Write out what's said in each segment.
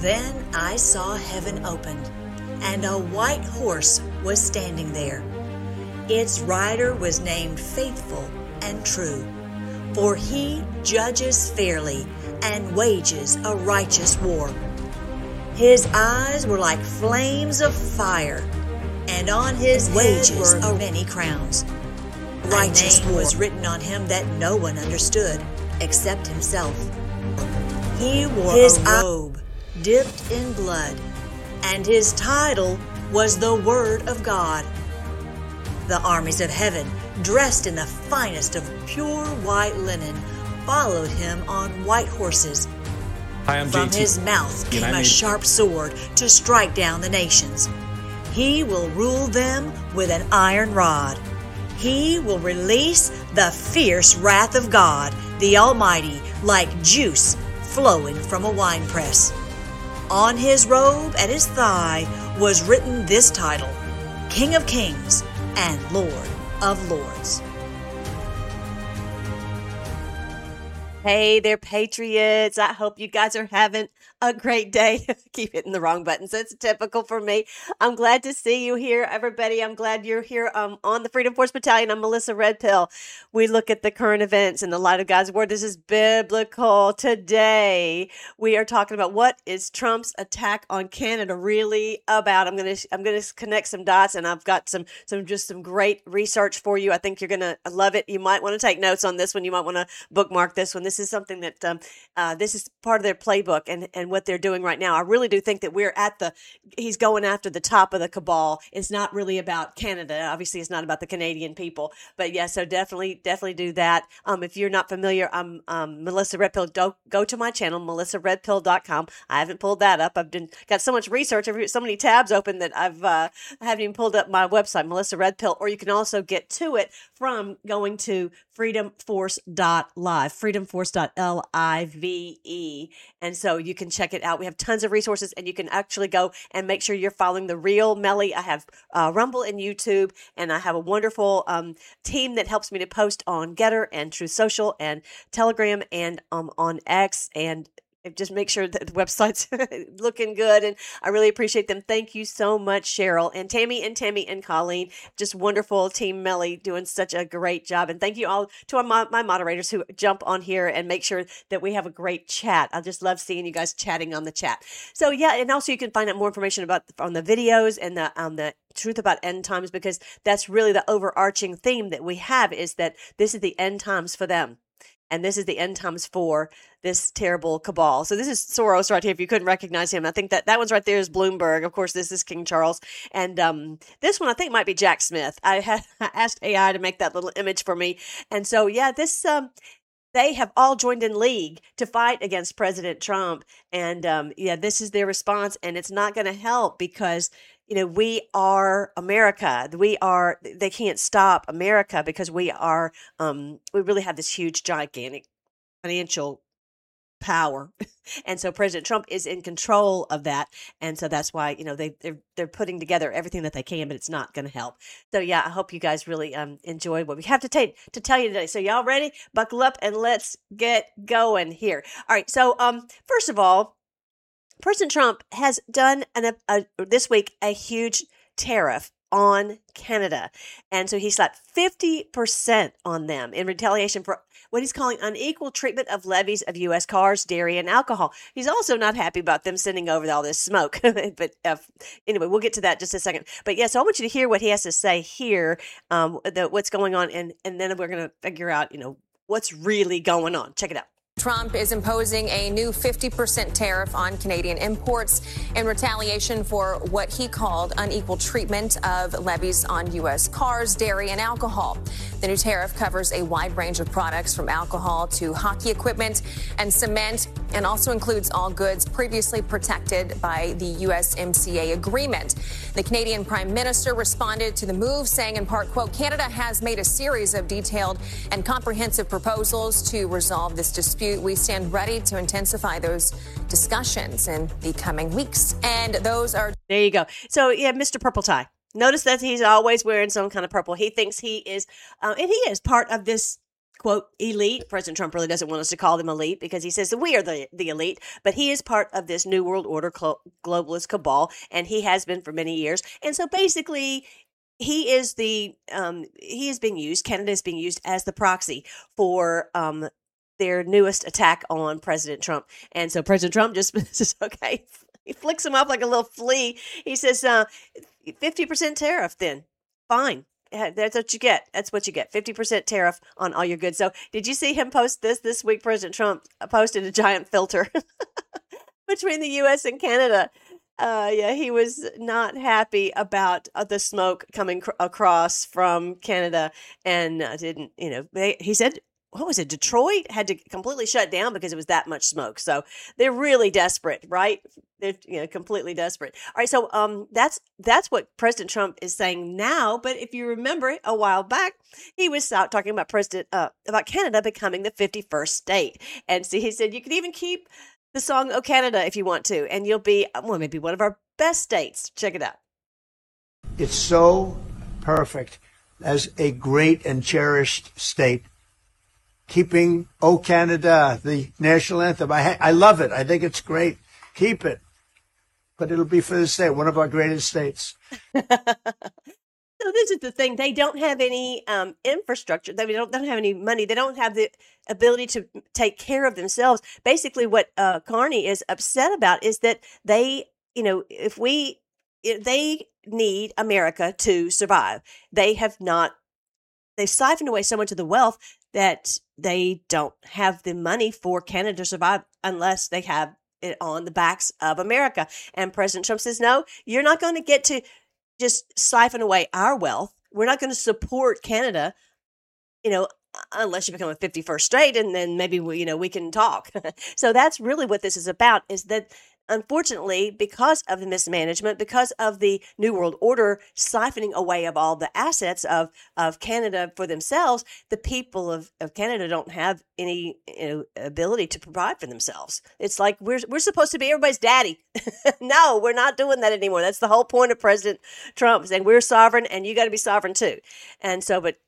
Then I saw heaven opened, and a white horse was standing there. Its rider was named Faithful and True, for he judges fairly and wages a righteous war. His eyes were like flames of fire, and on his wages were many crowns. Righteous was written on him that no one understood except himself. He wore his robe dipped in blood, and his title was the Word of God. The armies of heaven, dressed in the finest of pure white linen, followed him on white horses. Hi, I'm From JT. his mouth came a sharp sword to strike down the nations. He will rule them with an iron rod. He will release the fierce wrath of God, the Almighty, like juice flowing from a winepress. On his robe at his thigh was written this title: King of Kings and Lord of Lords. Hey there, Patriots. I hope you guys are having a great day. Keep hitting the wrong button, so it's typical for me. I'm glad to see you here, everybody. I'm glad you're here on the Freedom Force Battalion. I'm Melissa Redpill. We look at the current events in the light of God's Word. This is biblical. Today, we are talking about what is Trump's attack on Canada really about. I'm gonna connect some dots, and I've got some great research for you. I think you're gonna love it. You might want to take notes on this one. You might want to bookmark this one. This is something that this is part of their playbook and what they're doing right now. I really do think that he's going after the top of the cabal. It's not really about Canada. Obviously, it's not about the Canadian people. But yeah, so definitely do that. If you're not familiar, I'm Melissa Redpill. Go to my channel, melissaredpill.com. I haven't pulled that up. Got so much research, so many tabs open that I haven't even pulled up my website, Melissa Redpill. Or you can also get to it from going to freedomforce.live, freedomforce.live. And so you can check it out. We have tons of resources, and you can actually go and make sure you're following the real Melly. I have Rumble and YouTube, and I have a wonderful team that helps me to post on Getter and Truth Social and Telegram and on X, and just make sure that the website's looking good. And I really appreciate them. Thank you so much, Cheryl and Tammy and Colleen. Just wonderful team Melly doing such a great job. And thank you all to my moderators who jump on here and make sure that we have a great chat. I just love seeing you guys chatting on the chat. So yeah, and also you can find out more information on the videos and the truth about end times, because that's really the overarching theme that we have, is that this is the end times for them. And this is the end times for this terrible cabal. So this is Soros right here, if you couldn't recognize him. I think that one's right there is Bloomberg. Of course, this is King Charles. And this one I think might be Jack Smith. I asked AI to make that little image for me. And so, yeah, they have all joined in league to fight against President Trump. And this is their response. And it's not going to help because we are America. They can't stop America because we really have this huge, gigantic financial power. And so President Trump is in control of that. And so that's why, they're putting together everything that they can, but it's not going to help. So yeah, I hope you guys really enjoy what we have to tell you today. So y'all ready? Buckle up and let's get going here. All right. So first of all, President Trump has done this week a huge tariff on Canada. And so he slapped 50% on them in retaliation for what he's calling unequal treatment of levies of U.S. cars, dairy, and alcohol. He's also not happy about them sending over all this smoke. But anyway, we'll get to that in just a second. But yeah, so I want you to hear what he has to say here, what's going on, and then we're going to figure out, what's really going on. Check it out. Trump is imposing a new 50% tariff on Canadian imports in retaliation for what he called unequal treatment of levies on U.S. cars, dairy, and alcohol. The new tariff covers a wide range of products from alcohol to hockey equipment and cement, and also includes all goods previously protected by the USMCA agreement. The Canadian Prime Minister responded to the move, saying in part, quote, Canada has made a series of detailed and comprehensive proposals to resolve this dispute. We stand ready to intensify those discussions in the coming weeks. And those are... There you go. So, yeah, Mr. Purple Tie. Notice that he's always wearing some kind of purple. He thinks he is, and he is part of this quote, elite. President Trump really doesn't want us to call them elite because he says that we are the elite, but he is part of this New World Order globalist cabal, and he has been for many years. And so basically, he is being used, Canada is being used as the proxy for their newest attack on President Trump. And so President Trump just says, okay, he flicks him up like a little flea. He says, 50% tariff then. Fine. That's what you get. That's what you get. 50% tariff on all your goods. So did you see him post this week? President Trump posted a giant filter between the U.S. and Canada. Yeah, he was not happy about the smoke coming across from Canada, and didn't, he said, what was it? Detroit had to completely shut down because it was that much smoke. So they're really desperate, right? They're completely desperate. All right, so that's what President Trump is saying now. But if you remember a while back, he was out talking about about Canada becoming the 51st state, and so he said you could even keep the song "Oh Canada" if you want to, and you'll be maybe one of our best states. Check it out. It's so perfect as a great and cherished state. Keeping "Oh Canada," the national anthem. I love it. I think it's great. Keep it. But it'll be for the state, one of our greatest states. So this is the thing. They don't have any infrastructure. They don't have any money. They don't have the ability to take care of themselves. Basically, what Carney is upset about is that they need America to survive. They've siphoned away so much of the wealth that they don't have the money for Canada to survive unless they have it on the backs of America. And President Trump says, no, you're not going to get to just siphon away our wealth. We're not going to support Canada, unless you become a 51st state, and then maybe we can talk. So that's really what this is about, is that unfortunately, because of the mismanagement, because of the New World Order siphoning away of all the assets of Canada for themselves, the people of Canada don't have any ability to provide for themselves. It's like we're supposed to be everybody's daddy. No, we're not doing that anymore. That's the whole point of President Trump, saying we're sovereign and you got to be sovereign too. And so, but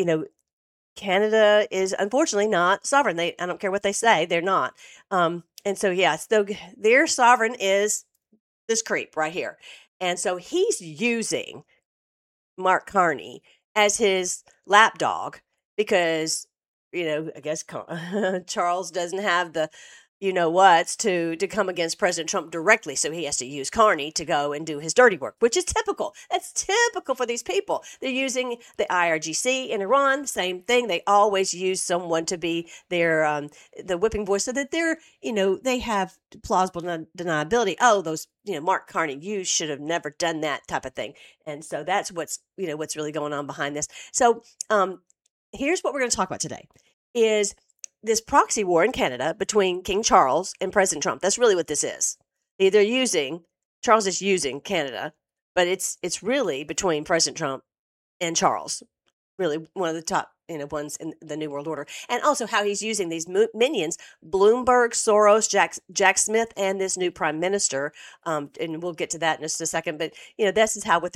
Canada is unfortunately not sovereign. I don't care what they say, they're not. And so, so their sovereign is this creep right here. And so he's using Mark Carney as his lapdog because, I guess Charles doesn't have the to come against President Trump directly. So he has to use Carney to go and do his dirty work, which is typical. That's typical for these people. They're using the IRGC in Iran, same thing. They always use someone to be their the whipping boy so that they're, they have plausible deniability. Oh, those, Mark Carney, you should have never done that type of thing. And so that's what's really going on behind this. So here's what we're going to talk about today is this proxy war in Canada between King Charles and President Trump. That's really what this is. Charles is using Canada, but it's really between President Trump and Charles, really one of the top ones in the New World Order. And also how he's using these minions, Bloomberg, Soros, Jack Smith, and this new prime minister. And we'll get to that in just a second. But, this is how what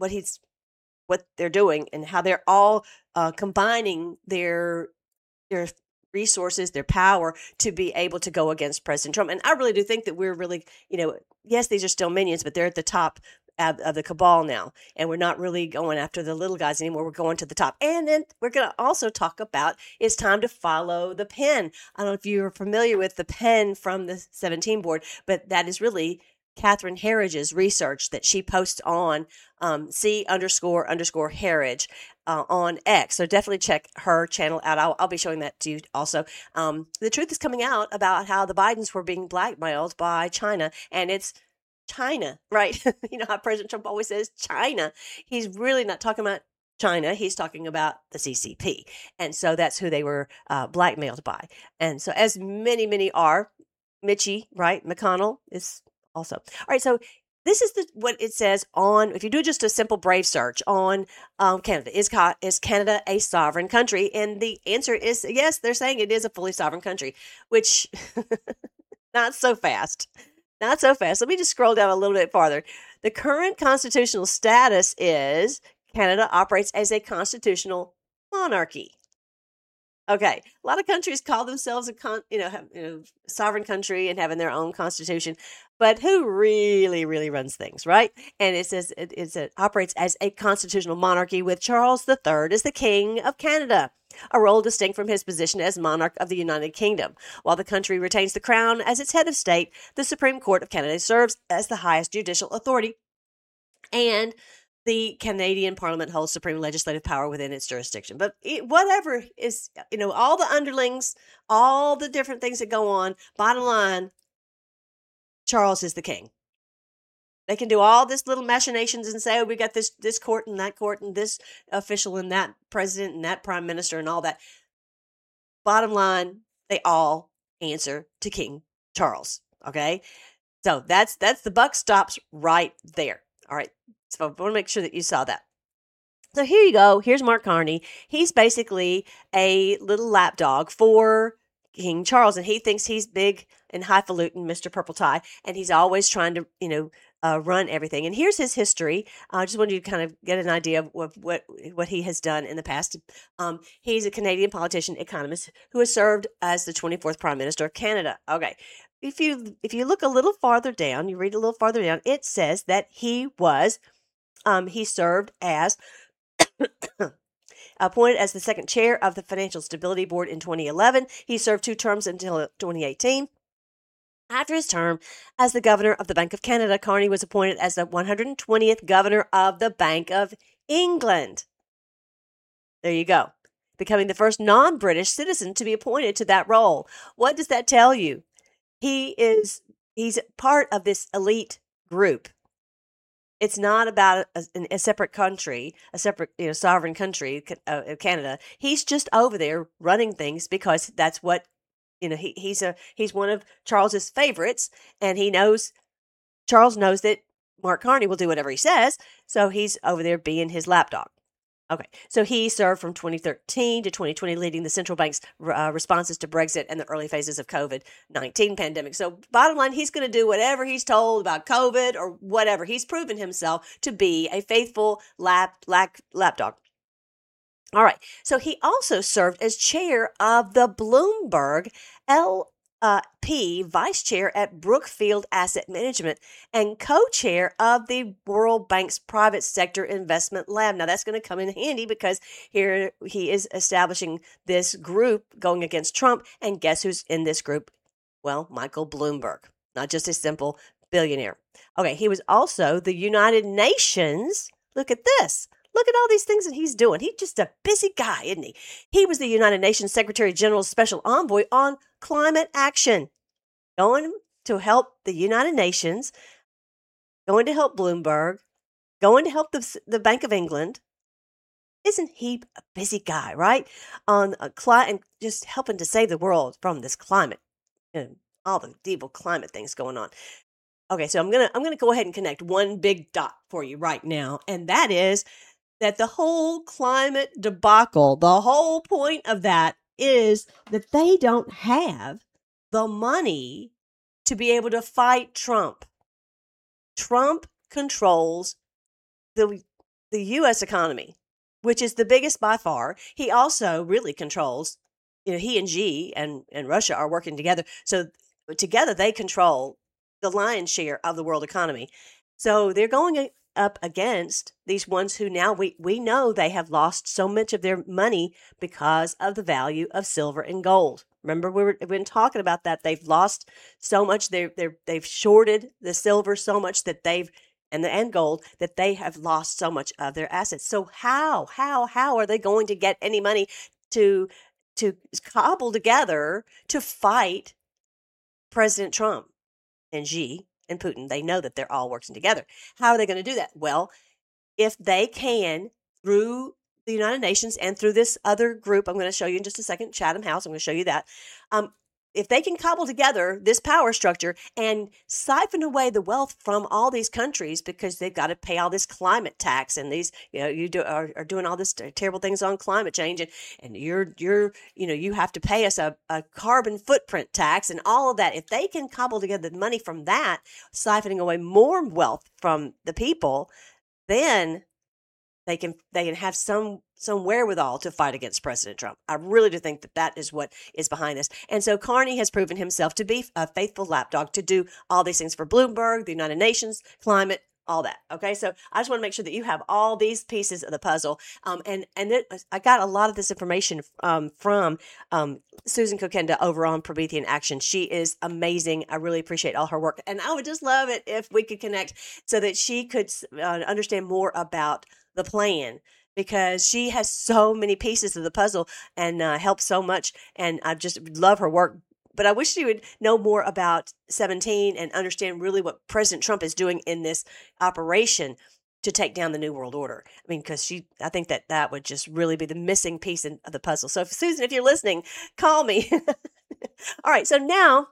they're doing and how they're all combining their resources, their power to be able to go against President Trump. And I really do think that we're really, yes, these are still minions, but they're at the top of the cabal now. And we're not really going after the little guys anymore. We're going to the top. And then we're going to also talk about it's time to follow the pen. I don't know if you're familiar with the pen from the 17 board, but that is really Catherine Herridge's research that she posts on C__Herridge on X. So definitely check her channel out. I'll be showing that to you also. The truth is coming out about how the Bidens were being blackmailed by China, and it's China, right? How President Trump always says China. He's really not talking about China. He's talking about the CCP. And so that's who they were blackmailed by. And so as many are, Mitchie, right? McConnell is also. All right, so this is what it says on, if you do just a simple Brave search on Canada. Is Canada a sovereign country? And the answer is yes, they're saying it is a fully sovereign country, which not so fast. Not so fast. Let me just scroll down a little bit farther. The current constitutional status is Canada operates as a constitutional monarchy. Okay, a lot of countries call themselves sovereign country and having their own constitution, but who really runs things, right? And it says it operates as a constitutional monarchy with Charles III as the King of Canada, a role distinct from his position as monarch of the United Kingdom. While the country retains the crown as its head of state, the Supreme Court of Canada serves as the highest judicial authority, and the Canadian Parliament holds supreme legislative power within its jurisdiction. But whatever is, all the underlings, all the different things that go on, bottom line, Charles is the king. They can do all this little machinations and say, oh, we got this court and this official and that president and that prime minister and all that. Bottom line, they all answer to King Charles. Okay. So that's the buck stops right there. All right. So I want to make sure that you saw that. So here you go. Here's Mark Carney. He's basically a little lapdog for King Charles, and he thinks he's big and highfalutin, Mr. Purple Tie, and he's always trying to, run everything. And here's his history. I just wanted you to kind of get an idea of what he has done in the past. He's a Canadian politician, economist, who has served as the 24th Prime Minister of Canada. Okay. If you look a little farther down, you read a little farther down, it says that he served as appointed as the second chair of the Financial Stability Board in 2011. He served 2 terms until 2018. After his term as the governor of the Bank of Canada, Carney was appointed as the 120th governor of the Bank of England. There you go. Becoming the first non-British citizen to be appointed to that role. What does that tell you? He's part of this elite group. It's not about a separate country, a separate sovereign country, Canada. He's just over there running things because that's what he's one of Charles's favorites, and Charles knows that Mark Carney will do whatever he says, so he's over there being his lapdog. Okay, so he served from 2013 to 2020, leading the central bank's responses to Brexit and the early phases of COVID-19 pandemic. So bottom line, he's going to do whatever he's told about COVID or whatever. He's proven himself to be a faithful lapdog. All right, so he also served as chair of the Bloomberg LP, vice chair at Brookfield Asset Management, and co-chair of the World Bank's Private Sector Investment Lab. Now, that's going to come in handy because here he is establishing this group going against Trump, and guess who's in this group? Well, Michael Bloomberg, not just a simple billionaire. Okay, he was also the United Nations. Look at this. Look at all these things that he's doing. He's just a busy guy, isn't he? He was the United Nations Secretary General's Special Envoy on Climate Action, going to help the United Nations, going to help Bloomberg, going to help the Bank of England. Isn't he a busy guy, right? On and just helping to save the world from this climate and all the evil climate things going on. Okay, so I'm gonna go ahead and connect one big dot for you right now, and that is that the whole climate debacle, the whole point of that is that they don't have the money to be able to fight Trump. Trump controls the U.S. economy, which is the biggest by far. He also really controls, he and Xi and Russia are working together. So together they control the lion's share of the world economy. So they're going up against these ones who now we know they have lost so much of their money because of the value of silver and gold. Remember, we've been talking about that. They've lost so much. They've shorted the silver so much that and gold that they have lost so much of their assets. So how are they going to get any money to cobble together to fight President Trump and Xi and Putin? They know that they're all working together. How are they going to do that? Well, if they can, through the United Nations and through this other group, I'm going to show you in just a second, Chatham House, I'm going to show you that. If they can cobble together this power structure and siphon away the wealth from all these countries because they've got to pay all this climate tax and these, are doing all this terrible things on climate change and you have to pay us a carbon footprint tax and all of that. If they can cobble together the money from that, siphoning away more wealth from the people, then they can have some some wherewithal to fight against President Trump. I really do think that that is what is behind this. And so Carney has proven himself to be a faithful lapdog to do all these things for Bloomberg, the United Nations, climate, all that. Okay. So I just want to make sure that you have all these pieces of the puzzle. I got a lot of this information from Susan Kokenda over on Promethean Action. She is amazing. I really appreciate all her work. And I would just love it if we could connect so that she could understand more about the plan, because she has so many pieces of the puzzle and helps so much. And I just love her work. But I wish she would know more about 17 and understand really what President Trump is doing in this operation to take down the New World Order. I mean, because I think that would just really be the missing piece of the puzzle. So, Susan, if you're listening, call me. All right. So now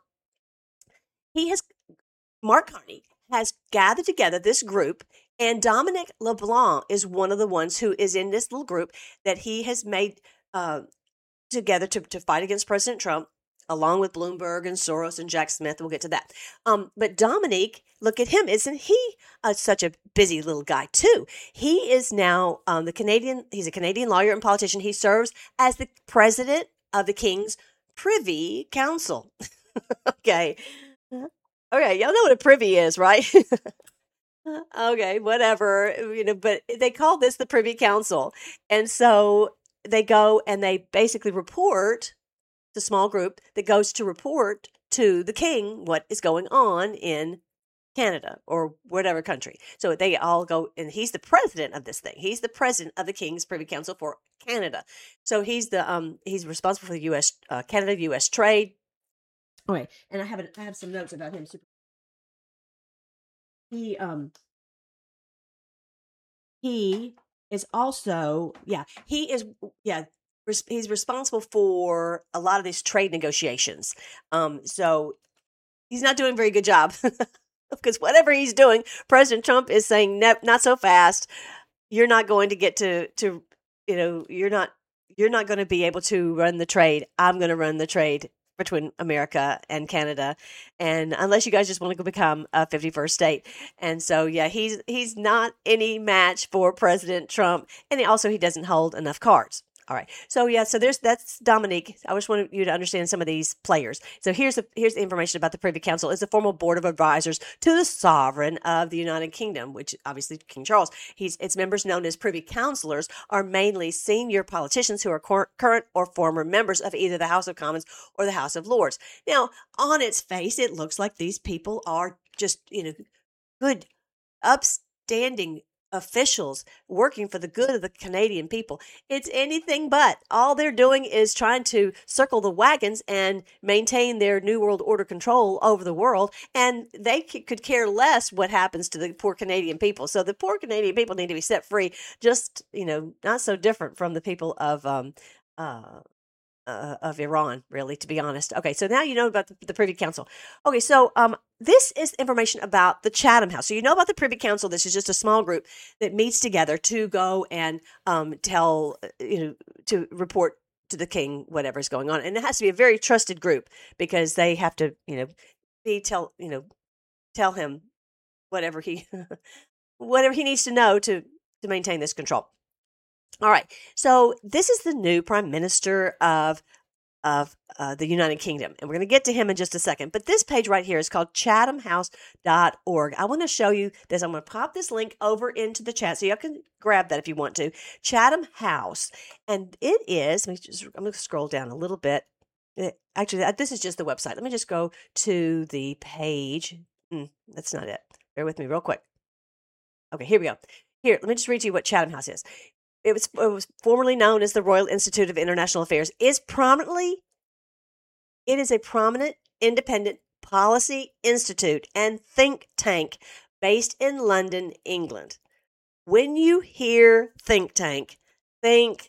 Mark Carney has gathered together this group, and Dominic LeBlanc is one of the ones who is in this little group that he has made together to fight against President Trump, along with Bloomberg and Soros and Jack Smith. We'll get to that. But Dominic, look at him. Isn't he such a busy little guy too? He is now he's a Canadian lawyer and politician. He serves as the president of the King's Privy Council. Okay. Okay. Y'all know what a privy is, right? Okay, whatever, but they call this the Privy Council. And so they go and they basically report, the small group that goes to report to the king what is going on in Canada or whatever country. So they all go, and he's the president of this thing. He's the president of the King's Privy Council for Canada. So he's he's responsible for the U.S. Canada-U.S. trade. All right, and I have some notes about him. He is also he's responsible for a lot of these trade negotiations. So he's not doing a very good job because whatever he's doing, President Trump is saying, "No, not so fast. You're not going to get to you're not going to be able to run the trade. I'm going to run the trade between America and Canada, and unless you guys just want to go become a 51st state." And so, yeah, he's not any match for President Trump, and he doesn't hold enough cards. All right. So that's Dominique. I just wanted you to understand some of these players. So here's the information about the Privy Council. It's a formal board of advisors to the sovereign of the United Kingdom, which obviously King Charles. Its members, known as Privy Councillors, are mainly senior politicians who are current or former members of either the House of Commons or the House of Lords. Now, on its face, it looks like these people are just, good, upstanding officials working for the good of the Canadian people. It's anything but. All they're doing is trying to circle the wagons and maintain their New World Order control over the world, and they could care less what happens to the poor Canadian people. So the poor Canadian people need to be set free, just, not so different from the people of Iran, really, to be honest. Okay, so now you know about the Privy Council. Okay, so this is information about the Chatham House. So you know about the Privy Council. This is just a small group that meets together to go and to report to the king whatever's going on. And it has to be a very trusted group because they have to, tell him whatever he needs to know to maintain this control. All right. So this is the new Prime Minister of the United Kingdom, and we're going to get to him in just a second. But this page right here is called chathamhouse.org. I want to show you this. I'm going to pop this link over into the chat so you can grab that if you want to. Chatham House, and it is. I'm going to scroll down a little bit. Actually, this is just the website. Let me just go to the page. That's not it. Bear with me real quick. Okay, here we go. Here, let me just read to you what Chatham House is. It was formerly known as the Royal Institute of International Affairs. It is a prominent independent policy institute and think tank based in London, England. When you hear think tank, think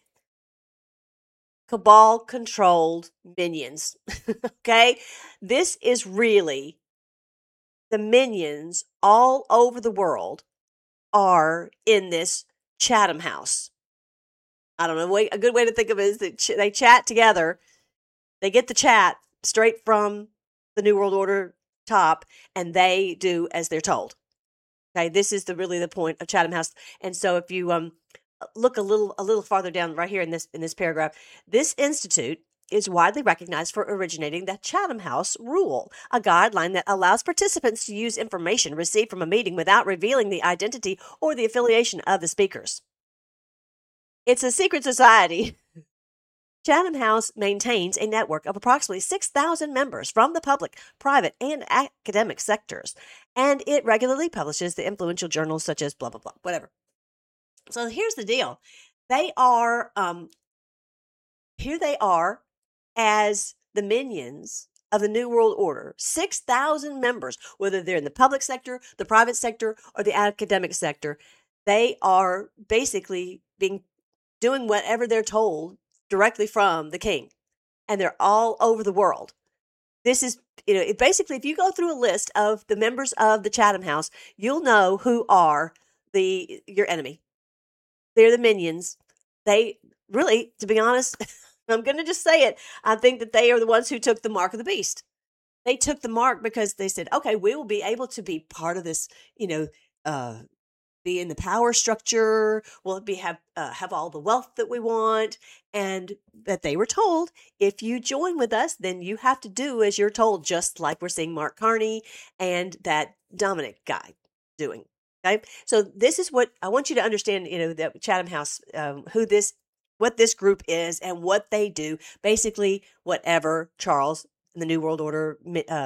cabal-controlled minions. Okay? This is really the minions all over the world are in this Chatham House. I don't know. A good way to think of it is that they chat together. They get the chat straight from the New World Order top, and they do as they're told. Okay, this is really the point of Chatham House. And so if you look a little farther down right here in this paragraph. This institute is widely recognized for originating the Chatham House Rule, a guideline that allows participants to use information received from a meeting without revealing the identity or the affiliation of the speakers. It's a secret society. Chatham House maintains a network of approximately 6,000 members from the public, private, and academic sectors, and it regularly publishes the influential journals such as blah, blah, blah, whatever. So here's the deal. Here they are as the minions of the New World Order. 6,000 members, whether they're in the public sector, the private sector, or the academic sector. They are basically doing whatever they're told directly from the king. And they're all over the world. This is, basically, if you go through a list of the members of the Chatham House, you'll know who are your enemy. They're the minions. They really, to be honest, I'm going to just say it. I think that they are the ones who took the mark of the beast. They took the mark because they said, okay, we will be able to be part of this, be in the power structure. We'll have all the wealth that we want. And that they were told, if you join with us, then you have to do as you're told, just like we're seeing Mark Carney and that Dominic guy doing. Okay. So this is what I want you to understand, that Chatham House, what this group is and what they do. Basically, whatever Charles and the New World Order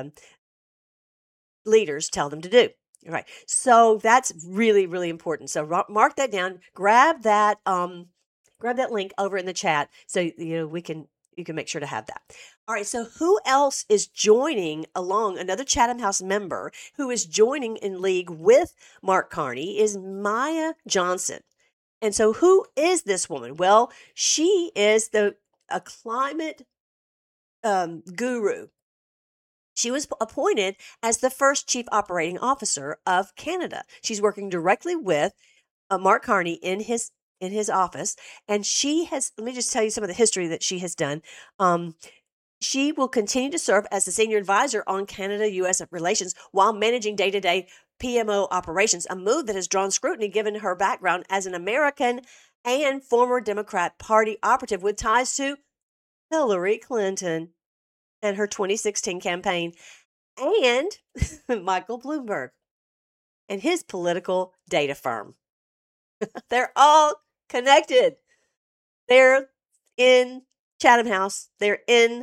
leaders tell them to do. All right. So that's really, really important. So mark that down. Grab that link over in the chat so you can make sure to have that. All right. So who else is joining along? Another Chatham House member who is joining in league with Mark Carney is Maya Johnson. And so who is this woman? Well, she is a climate guru. She was appointed as the first chief operating officer of Canada. She's working directly with Mark Carney in his office. And she has, let me just tell you some of the history that she has done. She will continue to serve as the senior advisor on Canada-U.S. relations while managing day-to-day PMO operations, a move that has drawn scrutiny given her background as an American and former Democrat Party operative with ties to Hillary Clinton and her 2016 campaign, and Michael Bloomberg and his political data firm. They're all connected. They're in Chatham House. They're in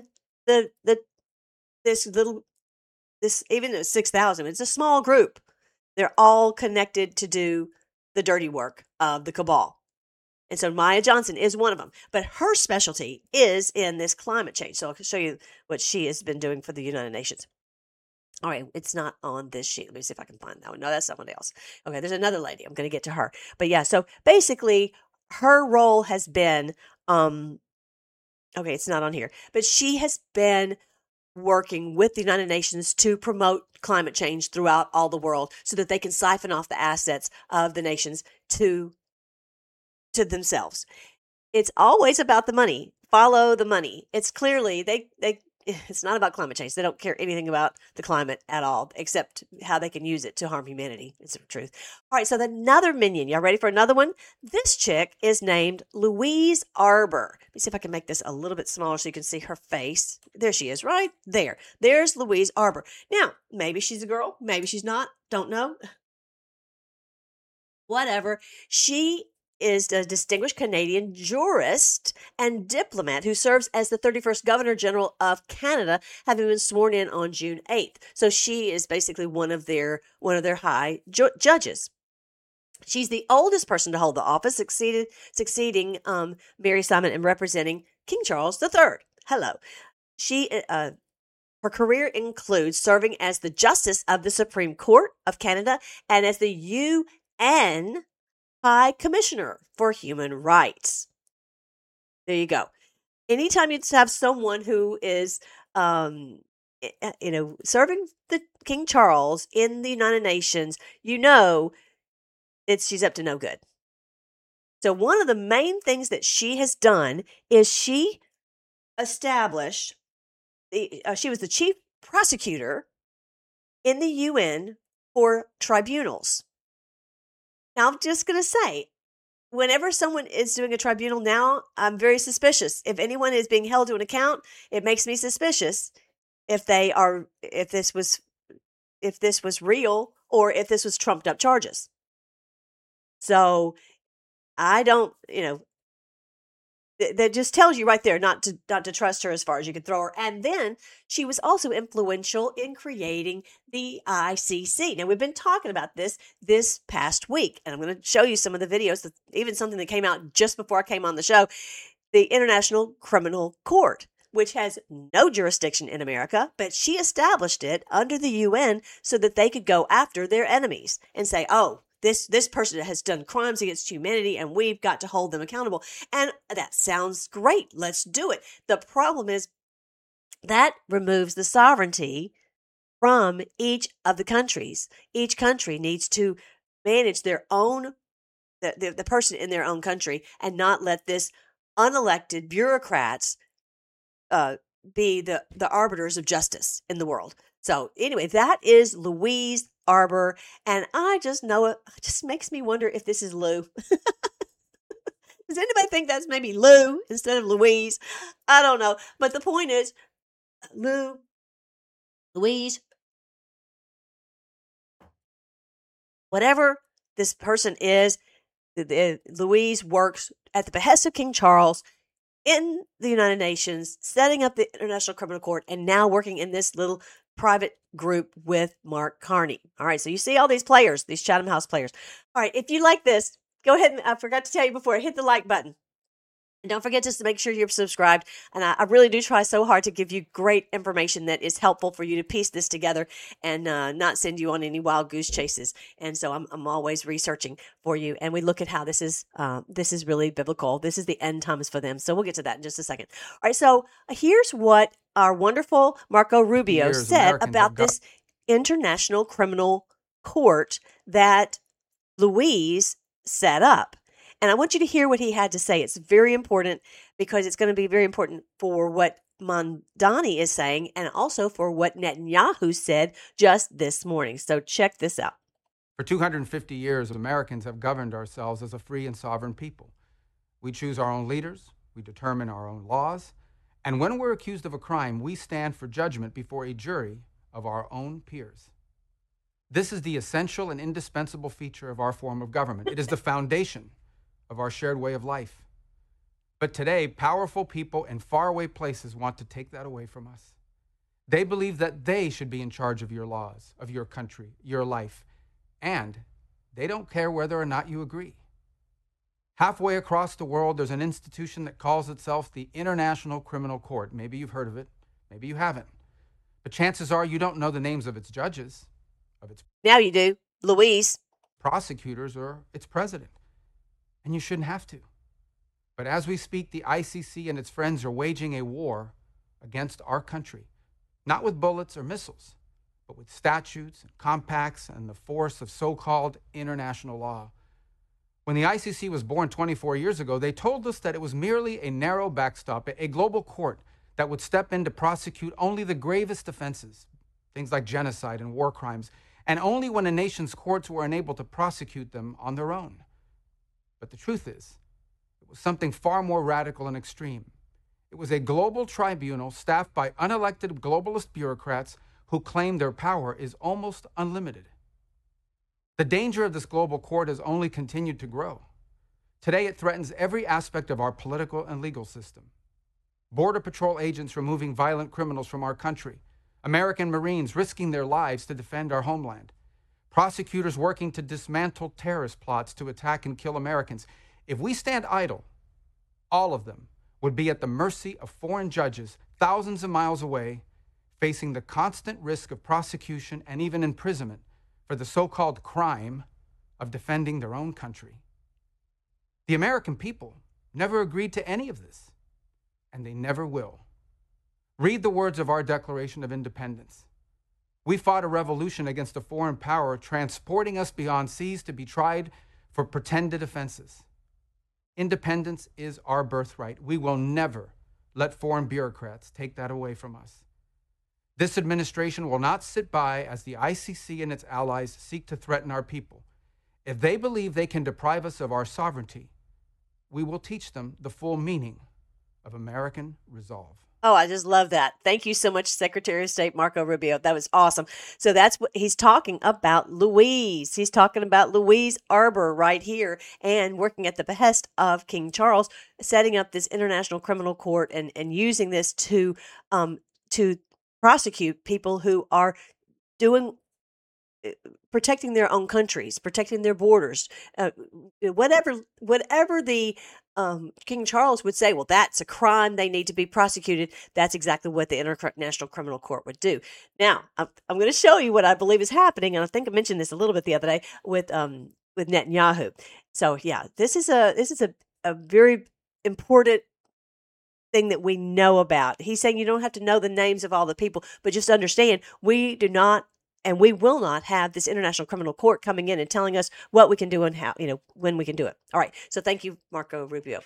this even though 6,000, it's a small group. They're all connected to do the dirty work of the cabal. And so Maya Johnson is one of them. But her specialty is in this climate change. So I'll show you what she has been doing for the United Nations. All right, it's not on this sheet. Let me see if I can find that one. No, that's someone else. Okay, there's another lady. I'm going to get to her. But yeah, so basically her role has been, okay, it's not on here. But she has been working with the United Nations to promote climate change throughout all the world so that they can siphon off the assets of the nations to themselves. It's always about the money. Follow the money. It's clearly it's not about climate change. They don't care anything about the climate at all, except how they can use it to harm humanity. It's the truth. All right, so another minion. Y'all ready for another one? This chick is named Louise Arbour. Let me see if I can make this a little bit smaller so you can see her face. There she is, right there. There's Louise Arbour. Now, maybe she's a girl. Maybe she's not. Don't know. Whatever. She is a distinguished Canadian jurist and diplomat who serves as the 31st Governor General of Canada, having been sworn in on June 8th. So she is basically one of their high judges. She's the oldest person to hold the office, succeeding Mary Simon in representing King Charles III. Hello. Her career includes serving as the Justice of the Supreme Court of Canada and as the UN High Commissioner for Human Rights. There you go. Anytime you have someone who is, serving the King Charles in the United Nations, she's up to no good. So one of the main things that she has done is she established, she was the chief prosecutor in the UN for tribunals. Now, I'm just going to say, whenever someone is doing a tribunal now, I'm very suspicious. If anyone is being held to an account, it makes me suspicious if this was real or if this was trumped up charges. So I don't, that just tells you right there not to trust her as far as you can throw her. And then she was also influential in creating the ICC. Now, we've been talking about this past week, and I'm going to show you some of the videos, even something that came out just before I came on the show, the International Criminal Court, which has no jurisdiction in America, but she established it under the UN so that they could go after their enemies and say, oh, this person has done crimes against humanity and we've got to hold them accountable. And that sounds great. Let's do it. The problem is that removes the sovereignty from each of the countries. Each country needs to manage their own, the person in their own country and not let this unelected bureaucrats be the arbiters of justice in the world. So anyway, that is Louise Arbour, and I just know it just makes me wonder if this is Lou. Does anybody think that's maybe Lou instead of Louise? I don't know. But the point is, Louise, whatever this person is, Louise works at the behest of King Charles in the United Nations, setting up the International Criminal Court, and now working in this little private group with Mark Carney. All right, so you see all these players, these Chatham House players. All right, if you like this, go ahead and I forgot to tell you before, hit the like button. And don't forget to make sure you're subscribed. And I really do try so hard to give you great information that is helpful for you to piece this together and not send you on any wild goose chases. And so I'm always researching for you. And we look at how this is really biblical. This is the end times for them. So we'll get to that in just a second. All right, so here's what our wonderful Marco Rubio said about this International Criminal Court that Louise set up. And I want you to hear what he had to say. It's very important because it's going to be very important for what Mamdani is saying and also for what Netanyahu said just this morning. So check this out. For 250 years, Americans have governed ourselves as a free and sovereign people. We choose our own leaders, we determine our own laws, and when we're accused of a crime, we stand for judgment before a jury of our own peers. This is the essential and indispensable feature of our form of government. It is the foundation of our shared way of life. But today, powerful people in faraway places want to take that away from us. They believe that they should be in charge of your laws, of your country, your life, and they don't care whether or not you agree. Halfway across the world, there's an institution that calls itself the International Criminal Court. Maybe you've heard of it, maybe you haven't. But chances are you don't know the names of its judges, of its now you do, Louise, prosecutors, or its president. And you shouldn't have to. But as we speak, the ICC and its friends are waging a war against our country, not with bullets or missiles, but with statutes and compacts and the force of so-called international law. When the ICC was born 24 years ago, they told us that it was merely a narrow backstop, a global court that would step in to prosecute only the gravest offenses, things like genocide and war crimes, and only when a nation's courts were unable to prosecute them on their own. But the truth is, it was something far more radical and extreme. It was a global tribunal staffed by unelected globalist bureaucrats who claim their power is almost unlimited. The danger of this global court has only continued to grow. Today, it threatens every aspect of our political and legal system. Border Patrol agents removing violent criminals from our country, American Marines risking their lives to defend our homeland, prosecutors working to dismantle terrorist plots to attack and kill Americans. If we stand idle, all of them would be at the mercy of foreign judges thousands of miles away, facing the constant risk of prosecution and even imprisonment for the so-called crime of defending their own country. The American people never agreed to any of this, and they never will. Read the words of our Declaration of Independence. We fought a revolution against a foreign power, transporting us beyond seas to be tried for pretended offenses. Independence is our birthright. We will never let foreign bureaucrats take that away from us. This administration will not sit by as the ICC and its allies seek to threaten our people. If they believe they can deprive us of our sovereignty, we will teach them the full meaning of American resolve. Oh, I just love that. Thank you so much, Secretary of State Marco Rubio. That was awesome. So that's what he's talking about, Louise. He's talking about Louise Arbour right here, and working at the behest of King Charles, setting up this International Criminal Court and using this to prosecute people who are protecting their own countries, protecting their borders, whatever the King Charles would say, well, that's a crime, they need to be prosecuted. That's exactly what the International Criminal Court would do. Now, I'm going to show you what I believe is happening, and I think I mentioned this a little bit the other day with Netanyahu. So, yeah, this is a very important thing that we know about. He's saying you don't have to know the names of all the people, but just understand we do not and we will not have this International Criminal Court coming in and telling us what we can do and how, when we can do it. All right. So thank you, Marco Rubio.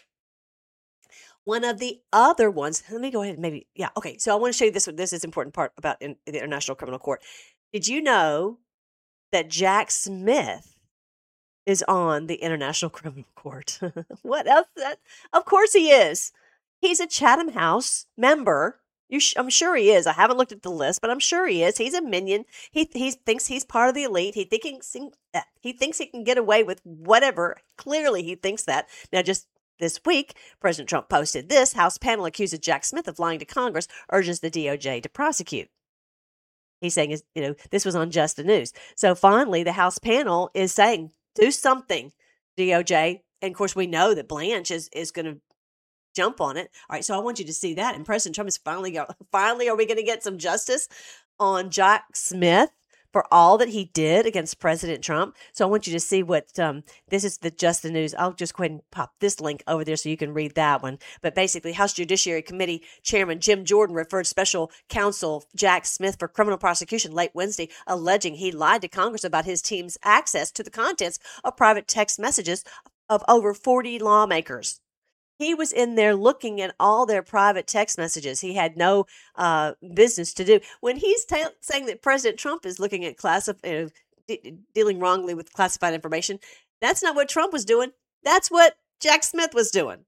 One of the other ones, let me go ahead and okay. So I want to show you this one. This is an important part about the International Criminal Court. Did you know that Jack Smith is on the International Criminal Court? What else? Of course he is. He's a Chatham House member. I'm sure he is. I haven't looked at the list, but I'm sure he is. He's a minion. He thinks he's part of the elite. He thinks he can get away with whatever. Clearly, he thinks that. Now, just this week, President Trump posted this. House panel accuses Jack Smith of lying to Congress, urges the DOJ to prosecute. He's saying, this was on Just the News. So finally, the House panel is saying, do something, DOJ. And of course, we know that Blanche is going to jump on it. All right, so I want you to see that. And President Trump is finally, are we going to get some justice on Jack Smith for all that he did against President Trump? So I want you to see what, this is the Just the News. I'll just go ahead and pop this link over there so you can read that one. But basically, House Judiciary Committee Chairman Jim Jordan referred special counsel Jack Smith for criminal prosecution late Wednesday, alleging he lied to Congress about his team's access to the contents of private text messages of over 40 lawmakers. He was in there looking at all their private text messages. He had no business to do. When he's saying that President Trump is looking at dealing wrongly with classified information, that's not what Trump was doing. That's what Jack Smith was doing.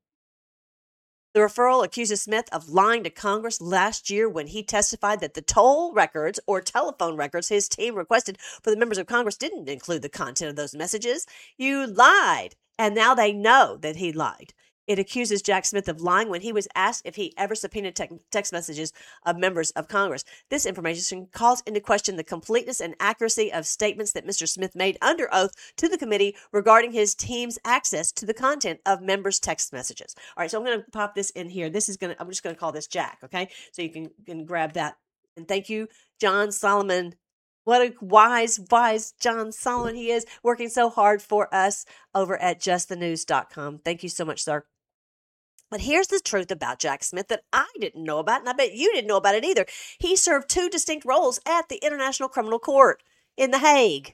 The referral accuses Smith of lying to Congress last year when he testified that the toll records or telephone records his team requested for the members of Congress didn't include the content of those messages. You lied, and now they know that he lied. It accuses Jack Smith of lying when he was asked if he ever subpoenaed text messages of members of Congress. This information calls into question the completeness and accuracy of statements that Mr. Smith made under oath to the committee regarding his team's access to the content of members' text messages. All right, so I'm going to pop this in here. I'm just going to call this Jack, okay? So you can grab that. And thank you, John Solomon. What a wise John Solomon he is, working so hard for us over at justthenews.com. Thank you so much, sir. But here's the truth about Jack Smith that I didn't know about, and I bet you didn't know about it either. He served two distinct roles at the International Criminal Court in The Hague.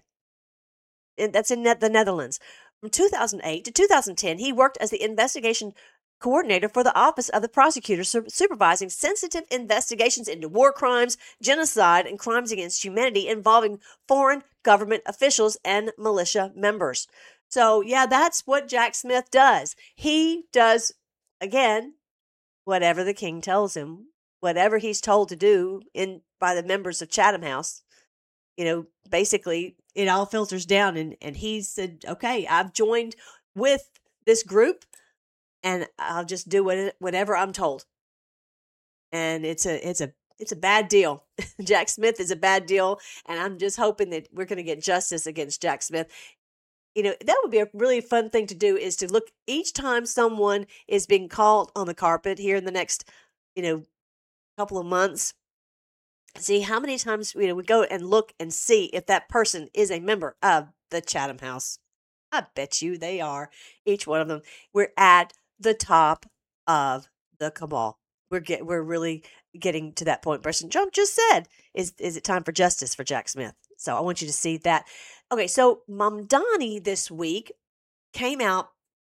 And that's in the Netherlands. From 2008 to 2010, he worked as the investigation coordinator for the Office of the Prosecutor, supervising sensitive investigations into war crimes, genocide, and crimes against humanity involving foreign government officials and militia members. So, yeah, that's what Jack Smith does. He does, again, whatever the king tells him, whatever he's told to do by the members of Chatham House. Basically, it all filters down, and he said, okay, I've joined with this group, and I'll just do whatever I'm told. And it's a bad deal. Jack Smith is a bad deal, and I'm just hoping that we're going to get justice against Jack Smith. That would be a really fun thing to do, is to look each time someone is being called on the carpet here in the next, couple of months. See how many times, we go and look and see if that person is a member of the Chatham House. I bet you they are. Each one of them. We're at the top of the cabal. We're really getting to that point. President Trump just said, is it time for justice for Jack Smith? So I want you to see that. Okay, so Mamdani this week came out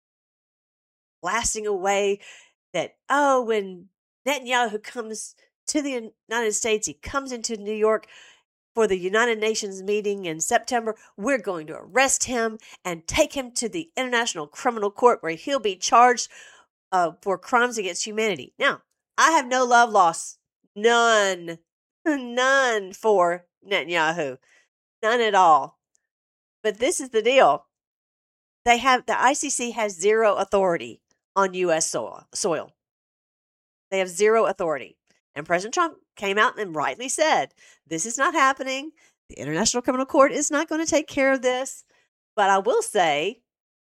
blasting away that, when Netanyahu comes to the United States, he comes into New York, for the United Nations meeting in September, we're going to arrest him and take him to the International Criminal Court where he'll be charged for crimes against humanity. Now, I have no love lost. None for Netanyahu. None at all. But this is the deal. The ICC has zero authority on U.S. soil. They have zero authority. And President Trump came out and rightly said, this is not happening. The International Criminal Court is not going to take care of this. But I will say,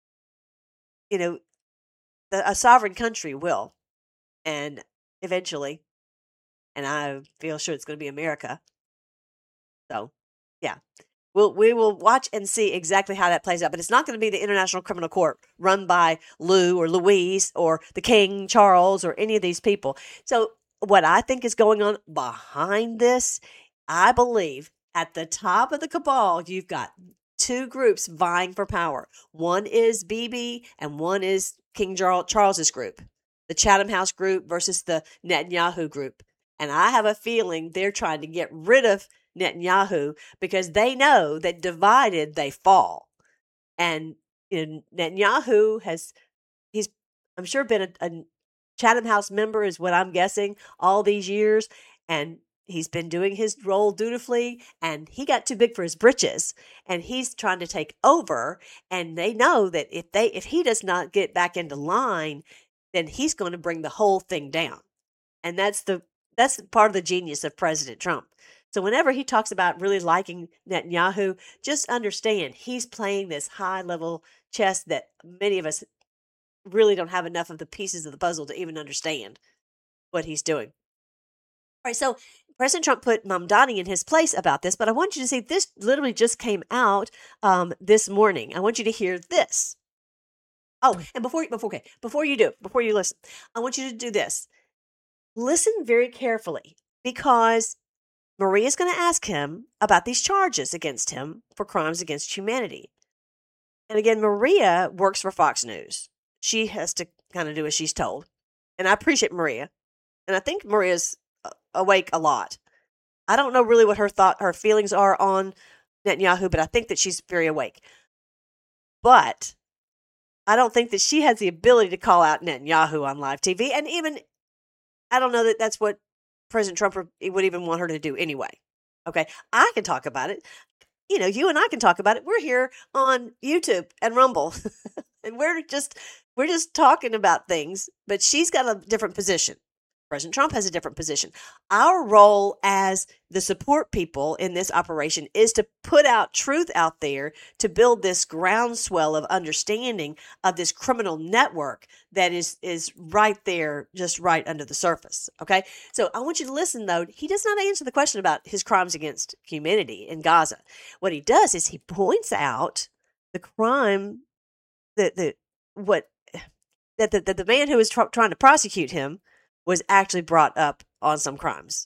a sovereign country will. And eventually, and I feel sure it's going to be America. So, yeah. We will watch and see exactly how that plays out. But it's not going to be the International Criminal Court run by Lou or Louise or the King, Charles, or any of these people. So what I think is going on behind this, I believe at the top of the cabal, you've got two groups vying for power. One is Bibi and one is King Charles's group, the Chatham House group versus the Netanyahu group. And I have a feeling they're trying to get rid of Netanyahu because they know that divided they fall. And Netanyahu he's I'm sure been a Chatham House member is what I'm guessing all these years, and he's been doing his role dutifully, and he got too big for his britches, and he's trying to take over, and they know that if he does not get back into line, then he's going to bring the whole thing down. And that's part of the genius of President Trump. So whenever he talks about really liking Netanyahu, just understand he's playing this high-level chess that many of us really don't have enough of the pieces of the puzzle to even understand what he's doing. All right, so President Trump put Mamdani in his place about this, but I want you to see this literally just came out this morning. I want you to hear this. Oh, and before you listen, I want you to do this. Listen very carefully because Maria's going to ask him about these charges against him for crimes against humanity. And again, Maria works for Fox News. She has to kind of do as she's told. And I appreciate Maria. And I think Maria's awake a lot. I don't know really what her feelings are on Netanyahu, but I think that she's very awake. But I don't think that she has the ability to call out Netanyahu on live TV. And even, I don't know that that's what President Trump would even want her to do anyway. Okay, I can talk about it. You and I can talk about it. We're here on YouTube and Rumble, and we're just talking about things. But she's got a different position. President Trump has a different position. Our role as the support people in this operation is to put out truth out there to build this groundswell of understanding of this criminal network that is right there, just right under the surface. Okay. So I want you to listen though. He does not answer the question about his crimes against humanity in Gaza. What he does is he points out the crime that the man who was trying to prosecute him was actually brought up on some crimes.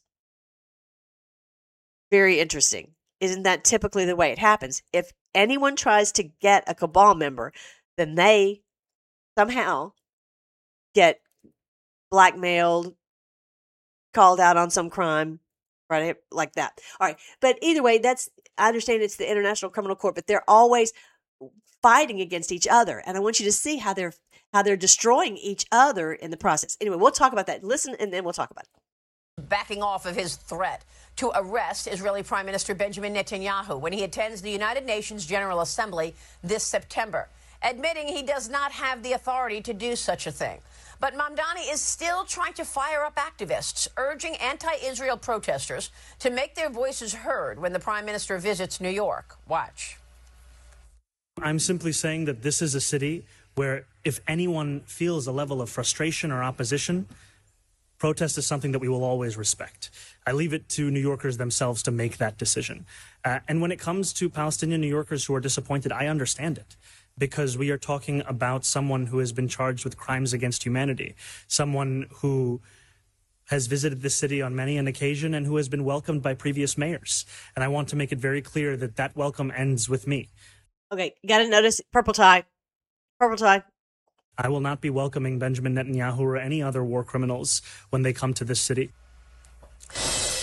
Very interesting. Isn't that typically the way it happens? If anyone tries to get a cabal member, then they somehow get blackmailed, called out on some crime, right? Like that. All right. But either way, I understand it's the International Criminal Court, but they're always fighting against each other. And I want you to see how they're destroying each other in the process. Anyway, we'll talk about that. Listen, and then we'll talk about it. Backing off of his threat to arrest Israeli Prime Minister Benjamin Netanyahu when he attends the United Nations General Assembly this September, admitting he does not have the authority to do such a thing. But Mamdani is still trying to fire up activists, urging anti-Israel protesters to make their voices heard when the Prime Minister visits New York. Watch. I'm simply saying that this is a city where if anyone feels a level of frustration or opposition, protest is something that we will always respect. I leave it to New Yorkers themselves to make that decision. And when it comes to Palestinian New Yorkers who are disappointed, I understand it, because we are talking about someone who has been charged with crimes against humanity, someone who has visited this city on many an occasion and who has been welcomed by previous mayors. And I want to make it very clear that that welcome ends with me. Okay, you got to notice purple tie. Purple tie. I will not be welcoming Benjamin Netanyahu or any other war criminals when they come to this city.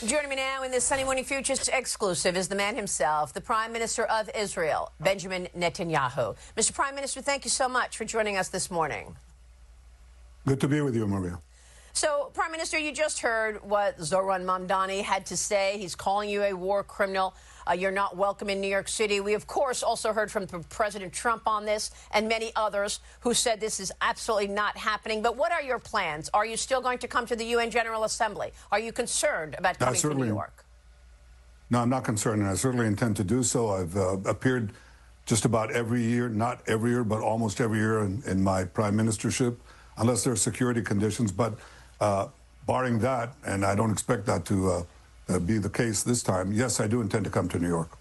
Joining me now in this Sunday Morning Futures exclusive is the man himself, the Prime Minister of Israel, Benjamin Netanyahu. Mr. Prime Minister, thank you so much for joining us this morning. Good to be with you, Maria. So, Prime Minister, you just heard what Zohran Mamdani had to say. He's calling you a war criminal. You're not welcome in New York City. We, of course, also heard from President Trump on this and many others who said this is absolutely not happening. But what are your plans? Are you still going to come to the UN General Assembly? Are you concerned about coming to New York? No, I'm not concerned, and I certainly intend to do so. I've appeared just about every year, not every year, but almost every year in my prime ministership, unless there are security conditions. But barring that, and I don't expect that to be the case this time, yes, I do intend to come to New York.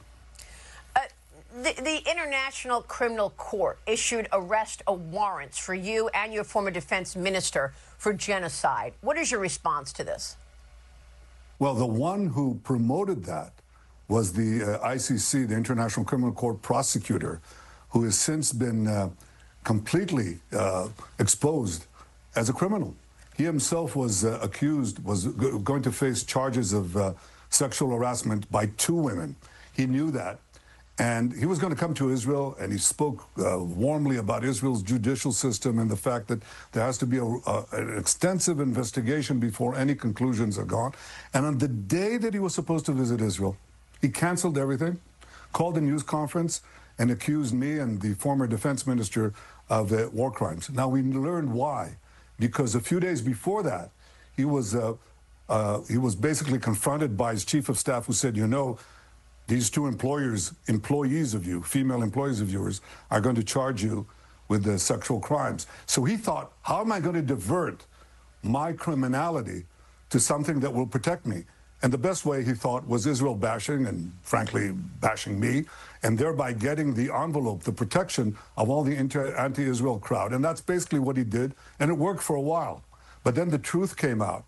The International Criminal Court issued arrest warrants for you and your former defense minister for genocide. What is your response to this? Well, the one who promoted that was the ICC, the International Criminal Court prosecutor, who has since been completely exposed as a criminal. He himself was going to face charges of sexual harassment by 2 women. He knew that. And he was going to come to Israel, and he spoke warmly about Israel's judicial system and the fact that there has to be an extensive investigation before any conclusions are gone. And on the day that he was supposed to visit Israel, he canceled everything, called a news conference, and accused me and the former defense minister of war crimes. Now, we learned why. Because a few days before that, he was basically confronted by his chief of staff, who said, you know, these 2 employees of you, female employees of yours, are going to charge you with sexual crimes. So he thought, how am I going to divert my criminality to something that will protect me? And the best way, he thought, was Israel bashing, and frankly, bashing me, and thereby getting the envelope, the protection of all the anti-Israel crowd. And that's basically what he did, and it worked for a while. But then the truth came out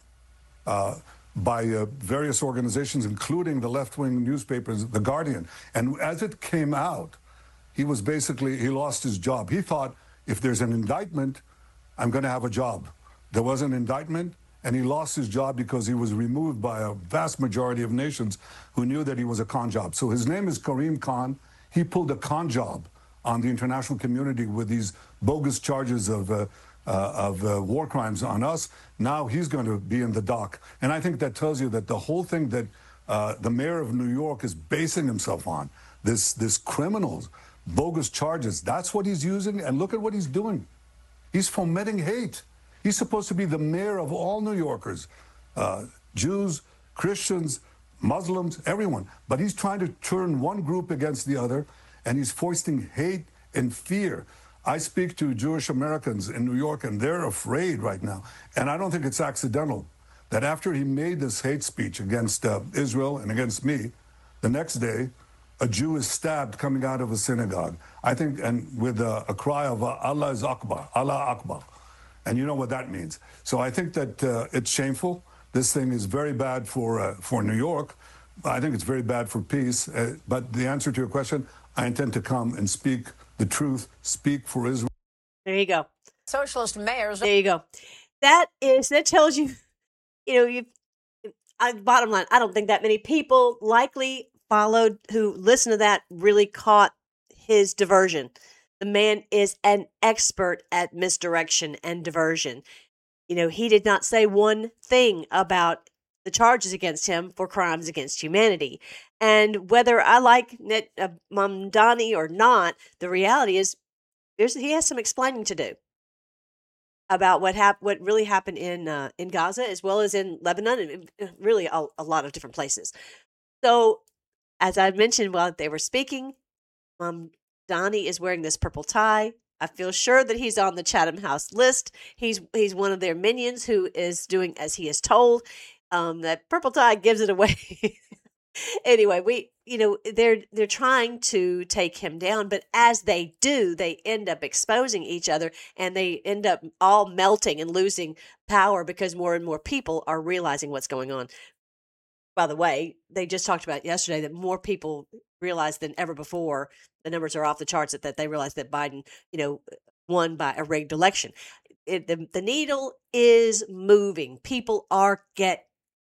by various organizations, including the left-wing newspapers, The Guardian. And as it came out, he lost his job. He thought, if there's an indictment, I'm going to have a job. There was an indictment, and he lost his job because he was removed by a vast majority of nations who knew that he was a con job. So his name is Karim Khan. He pulled a con job on the international community with these bogus charges of war crimes on us. Now he's going to be in the dock. And I think that tells you that the whole thing that the mayor of New York is basing himself on, this criminals, bogus charges, that's what he's using. And look at what he's doing. He's fomenting hate. He's supposed to be the mayor of all New Yorkers, Jews, Christians, Muslims, everyone. But he's trying to turn one group against the other, and he's foisting hate and fear. I speak to Jewish Americans in New York, and they're afraid right now. And I don't think it's accidental that after he made this hate speech against Israel and against me, the next day, a Jew is stabbed coming out of a synagogue. I think, and with a cry of Allah is Akbar, Allah Akbar. And you know what that means. So I think that it's shameful. This thing is very bad for New York. I think it's very bad for peace. But the answer to your question, I intend to come and speak the truth, speak for Israel. There you go. Socialist mayors. There you go. That tells you, bottom line, I don't think that many people likely followed who listened to that really caught his diversion. The man is an expert at misdirection and diversion. He did not say one thing about the charges against him for crimes against humanity. And whether I like Mamdani or not, the reality is he has some explaining to do about what really happened in Gaza, as well as in Lebanon, and really a lot of different places. So, as I mentioned while they were speaking, Mamdani is wearing this purple tie. I feel sure that he's on the Chatham House list. He's one of their minions who is doing as he is told. That purple tie gives it away. Anyway, they're trying to take him down, but as they do, they end up exposing each other, and they end up all melting and losing power because more and more people are realizing what's going on. By the way, they just talked about yesterday that more people realize than ever before. The numbers are off the charts that they realize that Biden, won by a rigged election. The needle is moving. People are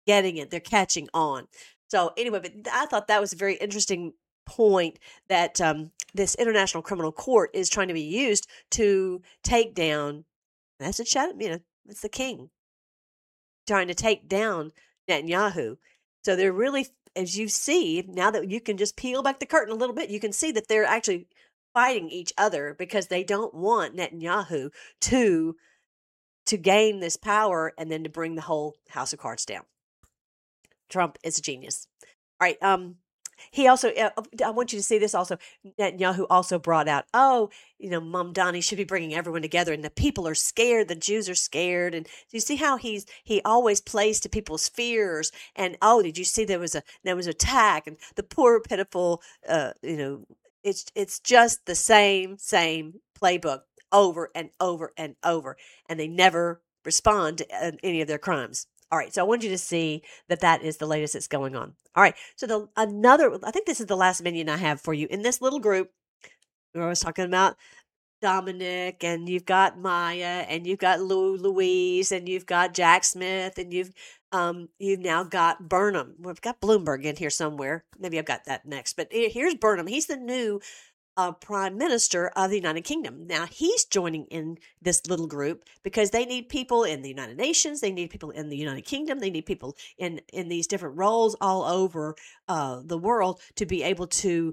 getting it. They're catching on. So anyway, but I thought that was a very interesting point that this International Criminal Court is trying to be used to take down. That's it's the king trying to take down Netanyahu. So they're really, as you see, now that you can just peel back the curtain a little bit, you can see that they're actually fighting each other because they don't want Netanyahu to gain this power and then to bring the whole house of cards down. Trump is a genius. All right. He also, I want you to see this also. Netanyahu also brought out, Mamdani should be bringing everyone together, and the people are scared. The Jews are scared, and you see how he always plays to people's fears. And did you see there was attack, and the poor pitiful, it's just the same playbook over and over and over, and they never respond to any of their crimes. All right, so I want you to see that is the latest that's going on. All right, so I think this is the last minion I have for you. In this little group, I was talking about Dominic, and you've got Maya, and you've got Louise, and you've got Jack Smith, and you've now got Burnham. We've got Bloomberg in here somewhere. Maybe I've got that next. But here's Burnham. He's the new Prime Minister of the United Kingdom. Now, he's joining in this little group because they need people in the United Nations. They need people in the United Kingdom. They need people in these different roles all over the world to be able to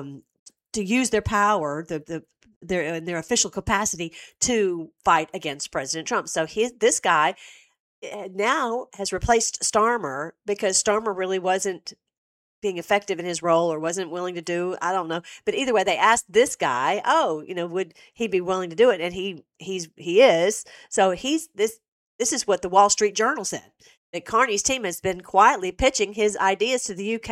use their power, their official capacity to fight against President Trump. So this guy now has replaced Starmer because Starmer really wasn't being effective in his role or wasn't willing to do, I don't know. But either way, they asked this guy, would he be willing to do it? And he is. So this is what the Wall Street Journal said, that Carney's team has been quietly pitching his ideas to the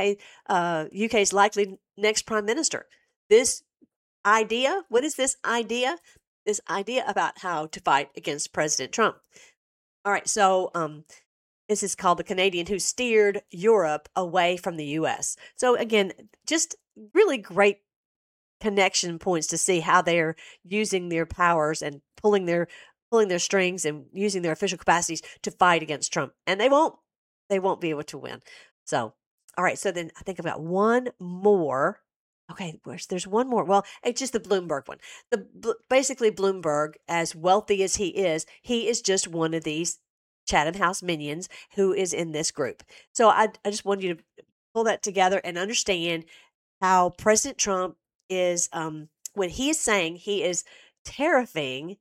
UK's likely next prime minister. This idea, what is this idea? This idea about how to fight against President Trump. All right, so this is called The Canadian Who Steered Europe Away from the U.S. So again, just really great connection points to see how they're using their powers and pulling their strings and using their official capacities to fight against Trump. And they won't be able to win. So, all right. So then I think I've got one more. Okay, there's one more. Well, it's just the Bloomberg one. Basically Bloomberg, as wealthy as he is just one of these Chatham House minions who is in this group. So I just want you to pull that together and understand how President Trump is, when he is saying he is tariffing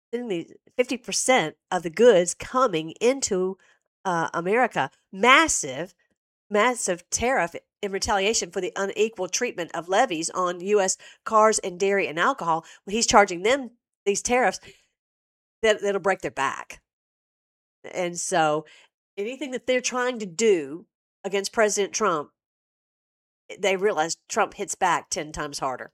50% of the goods coming into America, massive tariff in retaliation for the unequal treatment of levies on U.S. cars and dairy and alcohol. When he's charging them these tariffs, that'll break their back. And so anything that they're trying to do against President Trump, they realize Trump hits back 10 times harder.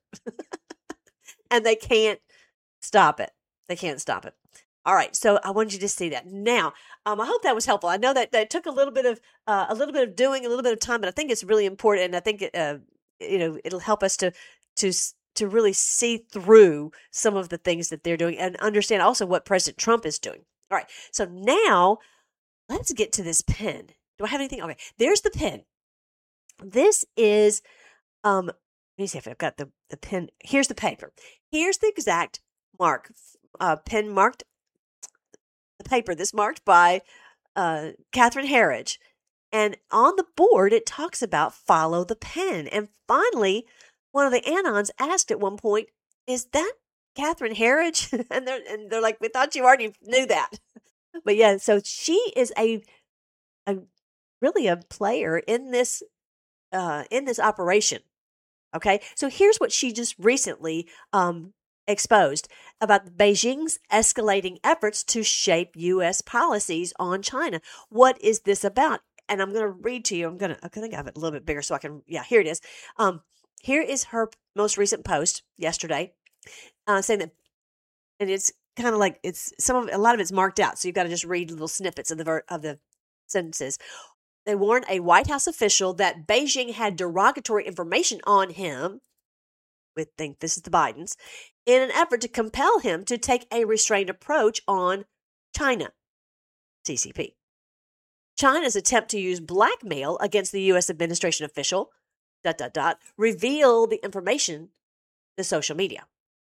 And they can't stop it. They can't stop it. All right. So I wanted you to see that. Now, I hope that was helpful. I know that took a little bit of doing, a little bit of time, but I think it's really important. And I think it'll help us to really see through some of the things that they're doing and understand also what President Trump is doing. All right, so now let's get to this pen. Do I have anything? Okay, there's the pen. This is, let me see if I've got the pen. Here's the paper. Here's the exact mark, pen marked, the paper that's marked by Catherine Herridge. And on the board, it talks about follow the pen. And finally, one of the Anons asked at one point, is that Catherine Herridge? and they're like, we thought you already knew that. But yeah, so she is a really a player in this operation. Okay, so here's what she just recently exposed about Beijing's escalating efforts to shape U.S. policies on China. What is this about? And I'm going to read to you. I think I have it a little bit bigger so I can. Yeah, here it is. Here is her most recent post yesterday. Saying that, and it's kind of like a lot of it's marked out, so you've got to just read little snippets of the sentences. They warned a White House official that Beijing had derogatory information on him. We think this is the Bidens, in an effort to compel him to take a restrained approach on China, CCP. China's attempt to use blackmail against the U.S. administration official, revealed the information to social media.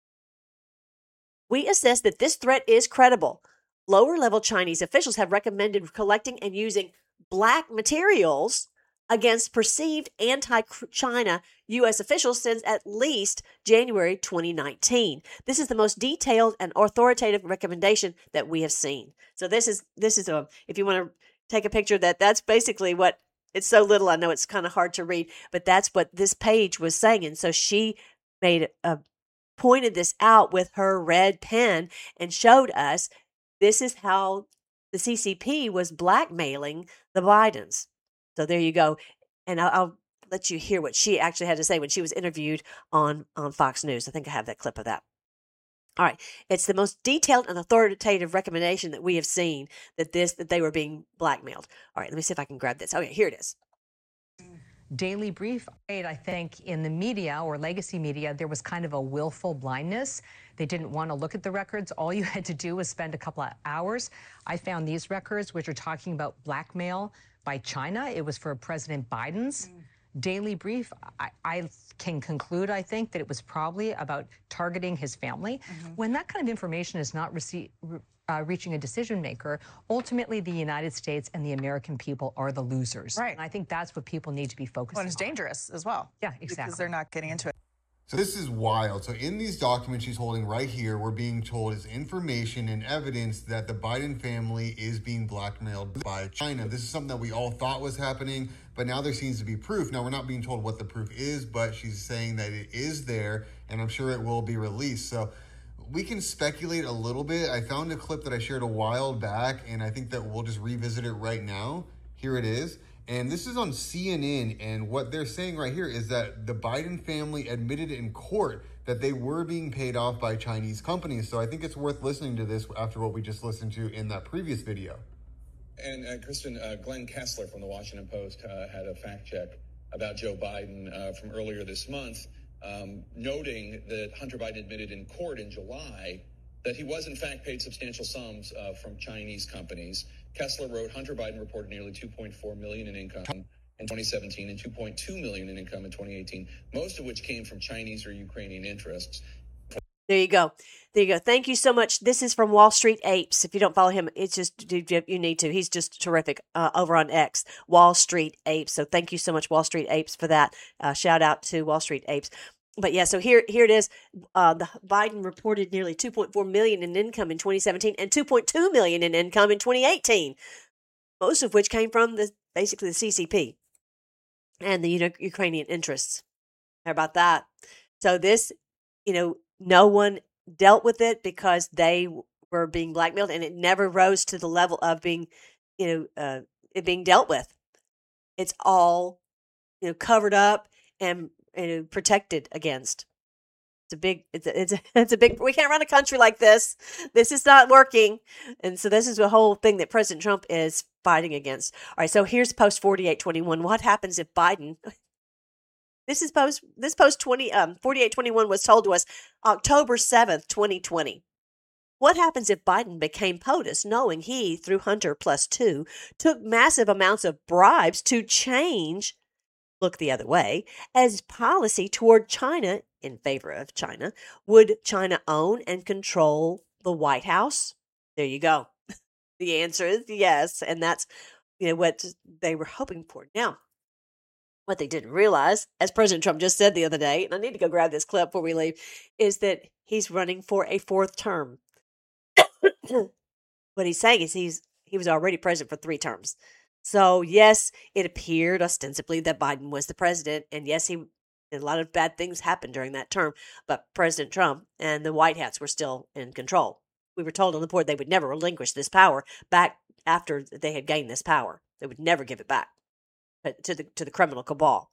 We assess that this threat is credible. Lower-level Chinese officials have recommended collecting and using black materials against perceived anti-China U.S. officials since at least January 2019. This is the most detailed and authoritative recommendation that we have seen. So this is if you want to take a picture of that, that's basically what, it's so little, I know it's kind of hard to read, but that's what this page was saying. And so she pointed this out with her red pen and showed us this is how the CCP was blackmailing the Bidens. So there you go. And I'll let you hear what she actually had to say when she was interviewed on Fox News. I think I have that clip of that. All right. It's the most detailed and authoritative recommendation that we have seen that they were being blackmailed. All right. Let me see if I can grab this. Okay, here it is. Daily Brief, I think in the media or legacy media, there was kind of a willful blindness. They didn't want to look at the records. All you had to do was spend a couple of hours. I found these records, which are talking about blackmail by China. It was for President Biden's Daily Brief. I can conclude, I think, that it was probably about targeting his family. When that kind of information is not reaching a decision maker, ultimately the United States and the American people are the losers. Right. And I think that's what people need to be focused on. Well, it's dangerous as well. Yeah, exactly. Because they're not getting into it. So this is wild. So in these documents she's holding right here, we're being told is information and evidence that the Biden family is being blackmailed by China. This is something that we all thought was happening, but now there seems to be proof. Now, we're not being told what the proof is, but she's saying that it is there, and I'm sure it will be released. So we can speculate a little bit. I found a clip that I shared a while back, and I think that we'll just revisit it right now. Here it is. And this is on CNN, and what they're saying right here is that the Biden family admitted in court that they were being paid off by Chinese companies. So I think it's worth listening to this after what we just listened to in that previous video. And Kristen, Glenn Kessler from the Washington Post had a fact check about Joe Biden from earlier this month, noting that Hunter Biden admitted in court in July that he was in fact paid substantial sums from Chinese companies. Kessler wrote, Hunter Biden reported nearly $2.4 million in income in 2017 and $2.2 million in income in 2018, most of which came from Chinese or Ukrainian interests. There you go. There you go. Thank you so much. This is from Wall Street Apes. If you don't follow him, it's just, you need to. He's just terrific over on X, Wall Street Apes. So thank you so much, Wall Street Apes, for that. Shout out to Wall Street Apes. But yeah, so here it is. The Biden reported nearly $2.4 million in income in 2017 and $2.2 million in income in 2018, most of which came from basically the CCP and the Ukrainian interests. How about that? So this, no one dealt with it because they were being blackmailed, and it never rose to the level of being, it being dealt with. It's all, covered up and protected against. It's a big, we can't run a country like this. This is not working. And so this is the whole thing that President Trump is fighting against. All right. So here's post 4821. What happens if Biden, this post 4821 was told to us October 7th, 2020. What happens if Biden became POTUS, knowing he, through Hunter +2, took massive amounts of bribes to change, look the other way, as policy toward China in favor of China? Would China own and control the White House? There you go. The answer is yes. And that's, what they were hoping for. Now, what they didn't realize, as President Trump just said the other day, and I need to go grab this clip before we leave, is that he's running for a fourth term. What he's saying is he was already president for 3 terms. So, yes, it appeared ostensibly that Biden was the president. And yes, a lot of bad things happened during that term. But President Trump and the White Hats were still in control. We were told on the board they would never relinquish this power back after they had gained this power. They would never give it back to the criminal cabal.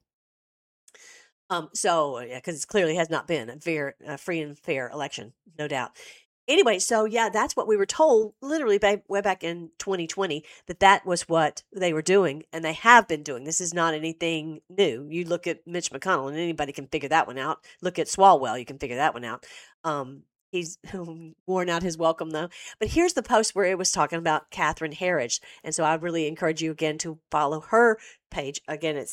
Because it clearly has not been a free and fair election, no doubt. Anyway, so yeah, that's what we were told literally way back in 2020, that was what they were doing, and they have been doing. This is not anything new. You look at Mitch McConnell, and anybody can figure that one out. Look at Swalwell, you can figure that one out. He's worn out his welcome, though. But here's the post where it was talking about Catherine Herridge. And so I really encourage you again to follow her page. Again, it's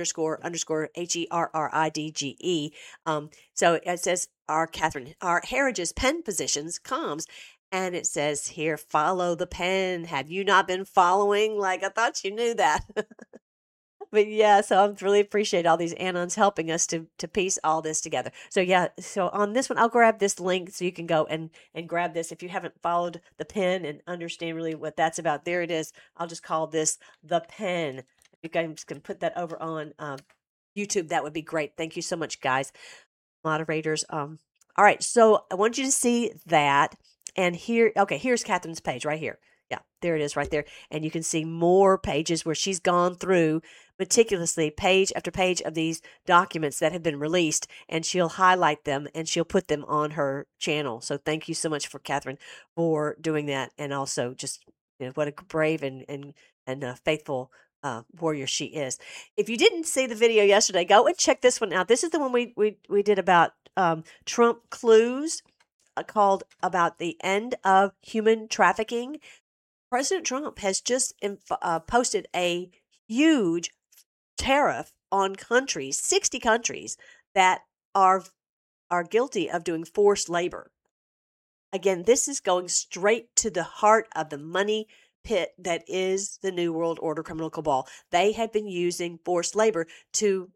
C__HERRIDGE. So it says, our Herridge's pen positions comes. And it says here, follow the pen. Have you not been following? Like, I thought you knew that. But yeah, so I really appreciate all these Anons helping us to piece all this together. So yeah, so on this one, I'll grab this link so you can go and grab this. If you haven't followed the pen and understand really what that's about, there it is. I'll just call this the pen. If you guys can put that over on YouTube, that would be great. Thank you so much, guys, moderators. All right, so I want you to see that. And here, okay, here's Catherine's page right here. Yeah, there it is right there. And you can see more pages where she's gone through meticulously page after page of these documents that have been released, and she'll highlight them and she'll put them on her channel. So thank you so much for Catherine for doing that. And also just, what a brave and faithful warrior she is. If you didn't see the video yesterday, go and check this one out. This is the one we did about Trump clues, called about the end of human trafficking. President Trump has just posted a huge tariff on countries, 60 countries, that are guilty of doing forced labor. Again, this is going straight to the heart of the money pit that is the New World Order criminal cabal. They have been using forced labor to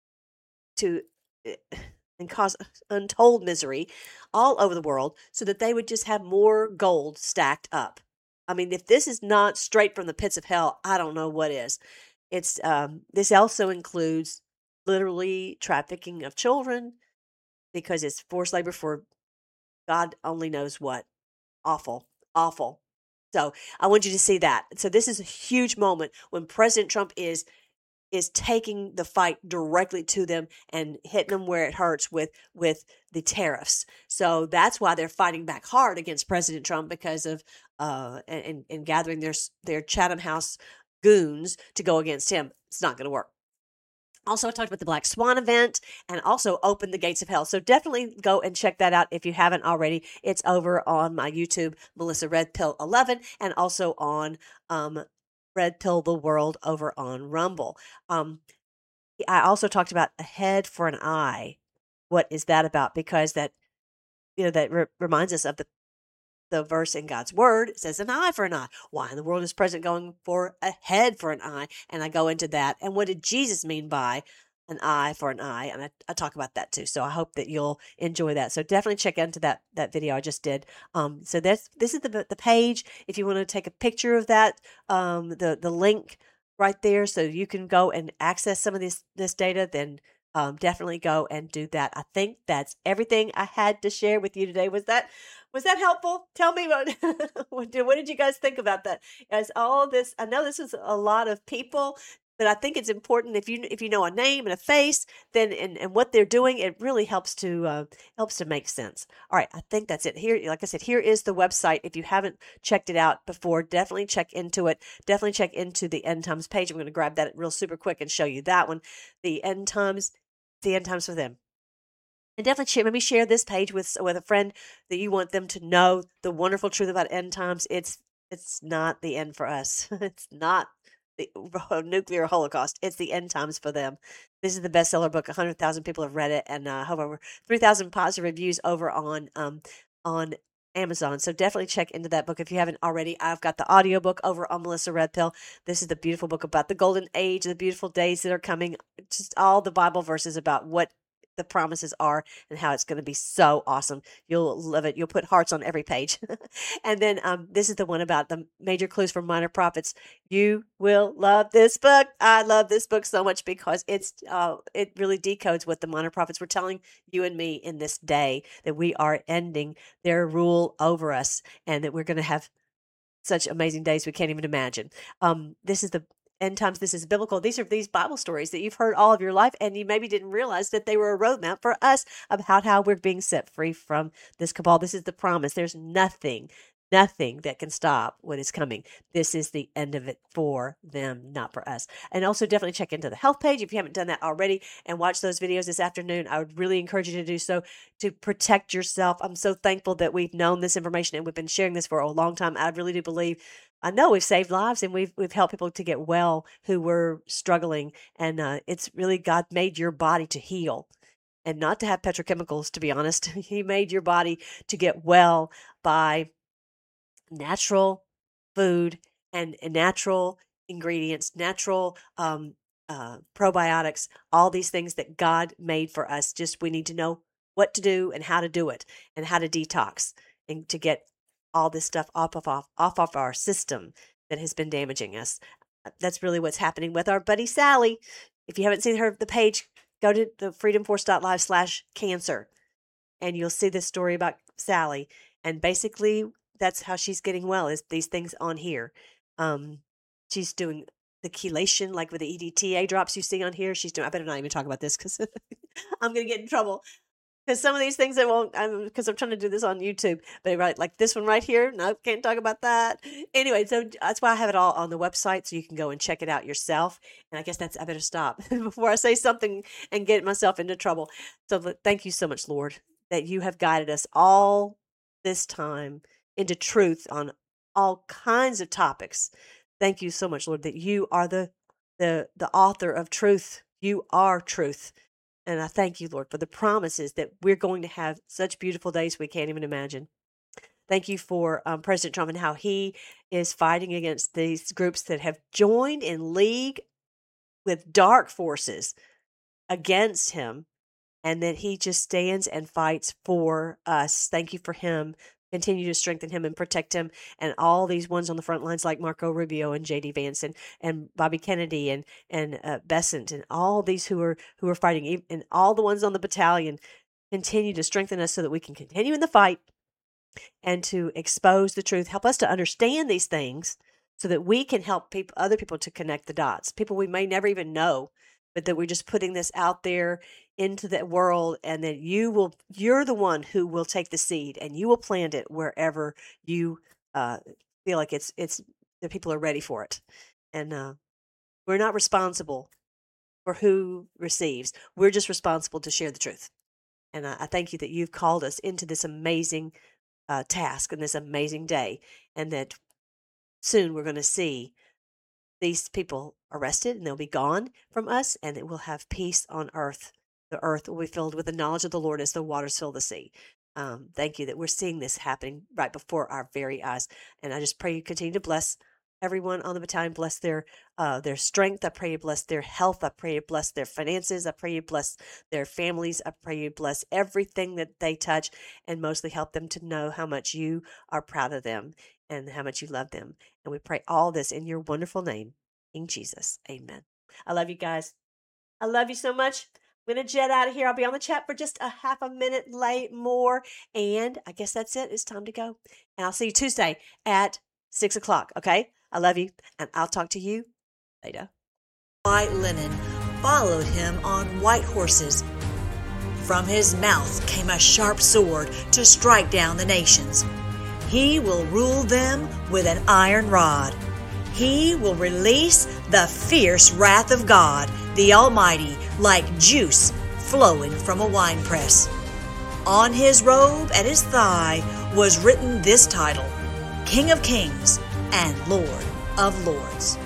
and cause untold misery all over the world so that they would just have more gold stacked up. I mean, if this is not straight from the pits of hell, I don't know what is. It's this also includes literally trafficking of children, because it's forced labor for God only knows what. Awful, awful. So I want you to see that. So this is a huge moment when President Trump is taking the fight directly to them and hitting them where it hurts with the tariffs. So that's why they're fighting back hard against President Trump, because of and gathering their Chatham House goons to go against him. It's not going to work. Also, I talked about the Black Swan event and also Open the Gates of Hell. So definitely go and check that out if you haven't already. It's over on my YouTube, Melissa Red Pill 11, and also on Red Pill the World over on Rumble. I also talked about a head for an eye. What is that about? Because that reminds us of the verse in God's word. It says an eye for an eye. Why in the world is President going for a head for an eye? And I go into that. And what did Jesus mean by an eye for an eye? And I talk about that too. So I hope that you'll enjoy that. So definitely check into that video I just did. So this is the page. If you want to take a picture of that, the link right there, so you can go and access some of this data, then definitely go and do that. I think that's everything I had to share with you today. Was that helpful? Tell me what did you guys think about that? As all this, I know this is a lot of people, but I think it's important if you know a name and a face, then and what they're doing, it really helps to make sense. All right, I think that's it. Here, like I said, here is the website. If you haven't checked it out before, definitely check into it. Definitely check into the End Times page. I'm going to grab that real super quick and show you that one. The End Times for them. And definitely maybe share this page with a friend that you want them to know the wonderful truth about end times. It's not the end for us. It's not the nuclear holocaust. It's the end times for them. This is the bestseller book. 100,000 people have read it, and have over 3,000 positive reviews over on Amazon. So definitely check into that book if you haven't already. I've got the audiobook over on Melissa Red Pill. This is the beautiful book about the golden age, the beautiful days that are coming, just all the Bible verses about what the promises are and how it's going to be so awesome. You'll love it. You'll put hearts on every page. And then this is the one about the major clues for minor prophets. You will love this book. I love this book so much because it really decodes what the minor prophets were telling you and me in this day, that we are ending their rule over us and that we're going to have such amazing days we can't even imagine. This is the End times. This is biblical. These are these Bible stories that you've heard all of your life, and you maybe didn't realize that they were a roadmap for us about how we're being set free from this cabal. This is the promise. There's nothing nothing that can stop what is coming. This is the end of it for them, not for us. And also definitely check into the health page if you haven't done that already and watch those videos this afternoon. I would really encourage you to do so to protect yourself. I'm so thankful that we've known this information and we've been sharing this for a long time. I really do believe, I know we've saved lives and we've helped people to get well who were struggling. And it's really God made your body to heal and not to have petrochemicals, to be honest. He made your body to get well by natural food and natural ingredients, natural probiotics, all these things that God made for us. Just we need to know what to do and how to do it and how to detox and to get all this stuff off of our system that has been damaging us. That's really what's happening with our buddy Sally. If you haven't seen the page, go to the freedomforce.live/cancer and you'll see this story about Sally. And basically that's how she's getting well, is these things on here. She's doing the chelation, like with the EDTA drops you see on here. She's doing, I better not even talk about this because I'm going to get in trouble. Because some of these things I won't, because I'm trying to do this on YouTube. But right, like this one right here, no, can't talk about that. Anyway, so that's why I have it all on the website so you can go and check it out yourself. And I guess I better stop before I say something and get myself into trouble. So thank you so much, Lord, that you have guided us all this time into truth on all kinds of topics. Thank you so much, Lord, that you are the author of truth. You are truth. And I thank you, Lord, for the promises that we're going to have such beautiful days we can't even imagine. Thank you for President Trump and how he is fighting against these groups that have joined in league with dark forces against him, and that he just stands and fights for us. Thank you for him. Continue to strengthen him and protect him, and all these ones on the front lines like Marco Rubio and J.D. Vance and Bobby Kennedy and Bessent and all these who are fighting, and all the ones on the battalion. Continue to strengthen us so that we can continue in the fight and to expose the truth. Help us to understand these things so that we can help other people to connect the dots. People we may never even know, but that we're just putting this out there into the world, and that you're the one who will take the seed and you will plant it wherever you feel like it's the people are ready for it. And we're not responsible for who receives. We're just responsible to share the truth. And I thank you that you've called us into this amazing task and this amazing day, and that soon we're going to see these people arrested and they'll be gone from us, and that we'll have peace on earth. The earth will be filled with the knowledge of the Lord as the waters fill the sea. Thank you that we're seeing this happening right before our very eyes. And I just pray you continue to bless everyone on the battalion, bless their strength. I pray you bless their health. I pray you bless their finances. I pray you bless their families. I pray you bless everything that they touch, and mostly help them to know how much you are proud of them and how much you love them. And we pray all this in your wonderful name, King Jesus. Amen. I love you guys. I love you so much. I'm going to jet out of here. I'll be on the chat for just a half a minute more. And I guess that's it. It's time to go. And I'll see you Tuesday at 6 o'clock. Okay? I love you. And I'll talk to you later. White linen followed him on white horses. From his mouth came a sharp sword to strike down the nations. He will rule them with an iron rod. He will release the fierce wrath of God, the Almighty, like juice flowing from a winepress. On his robe at his thigh was written this title: King of Kings and Lord of Lords.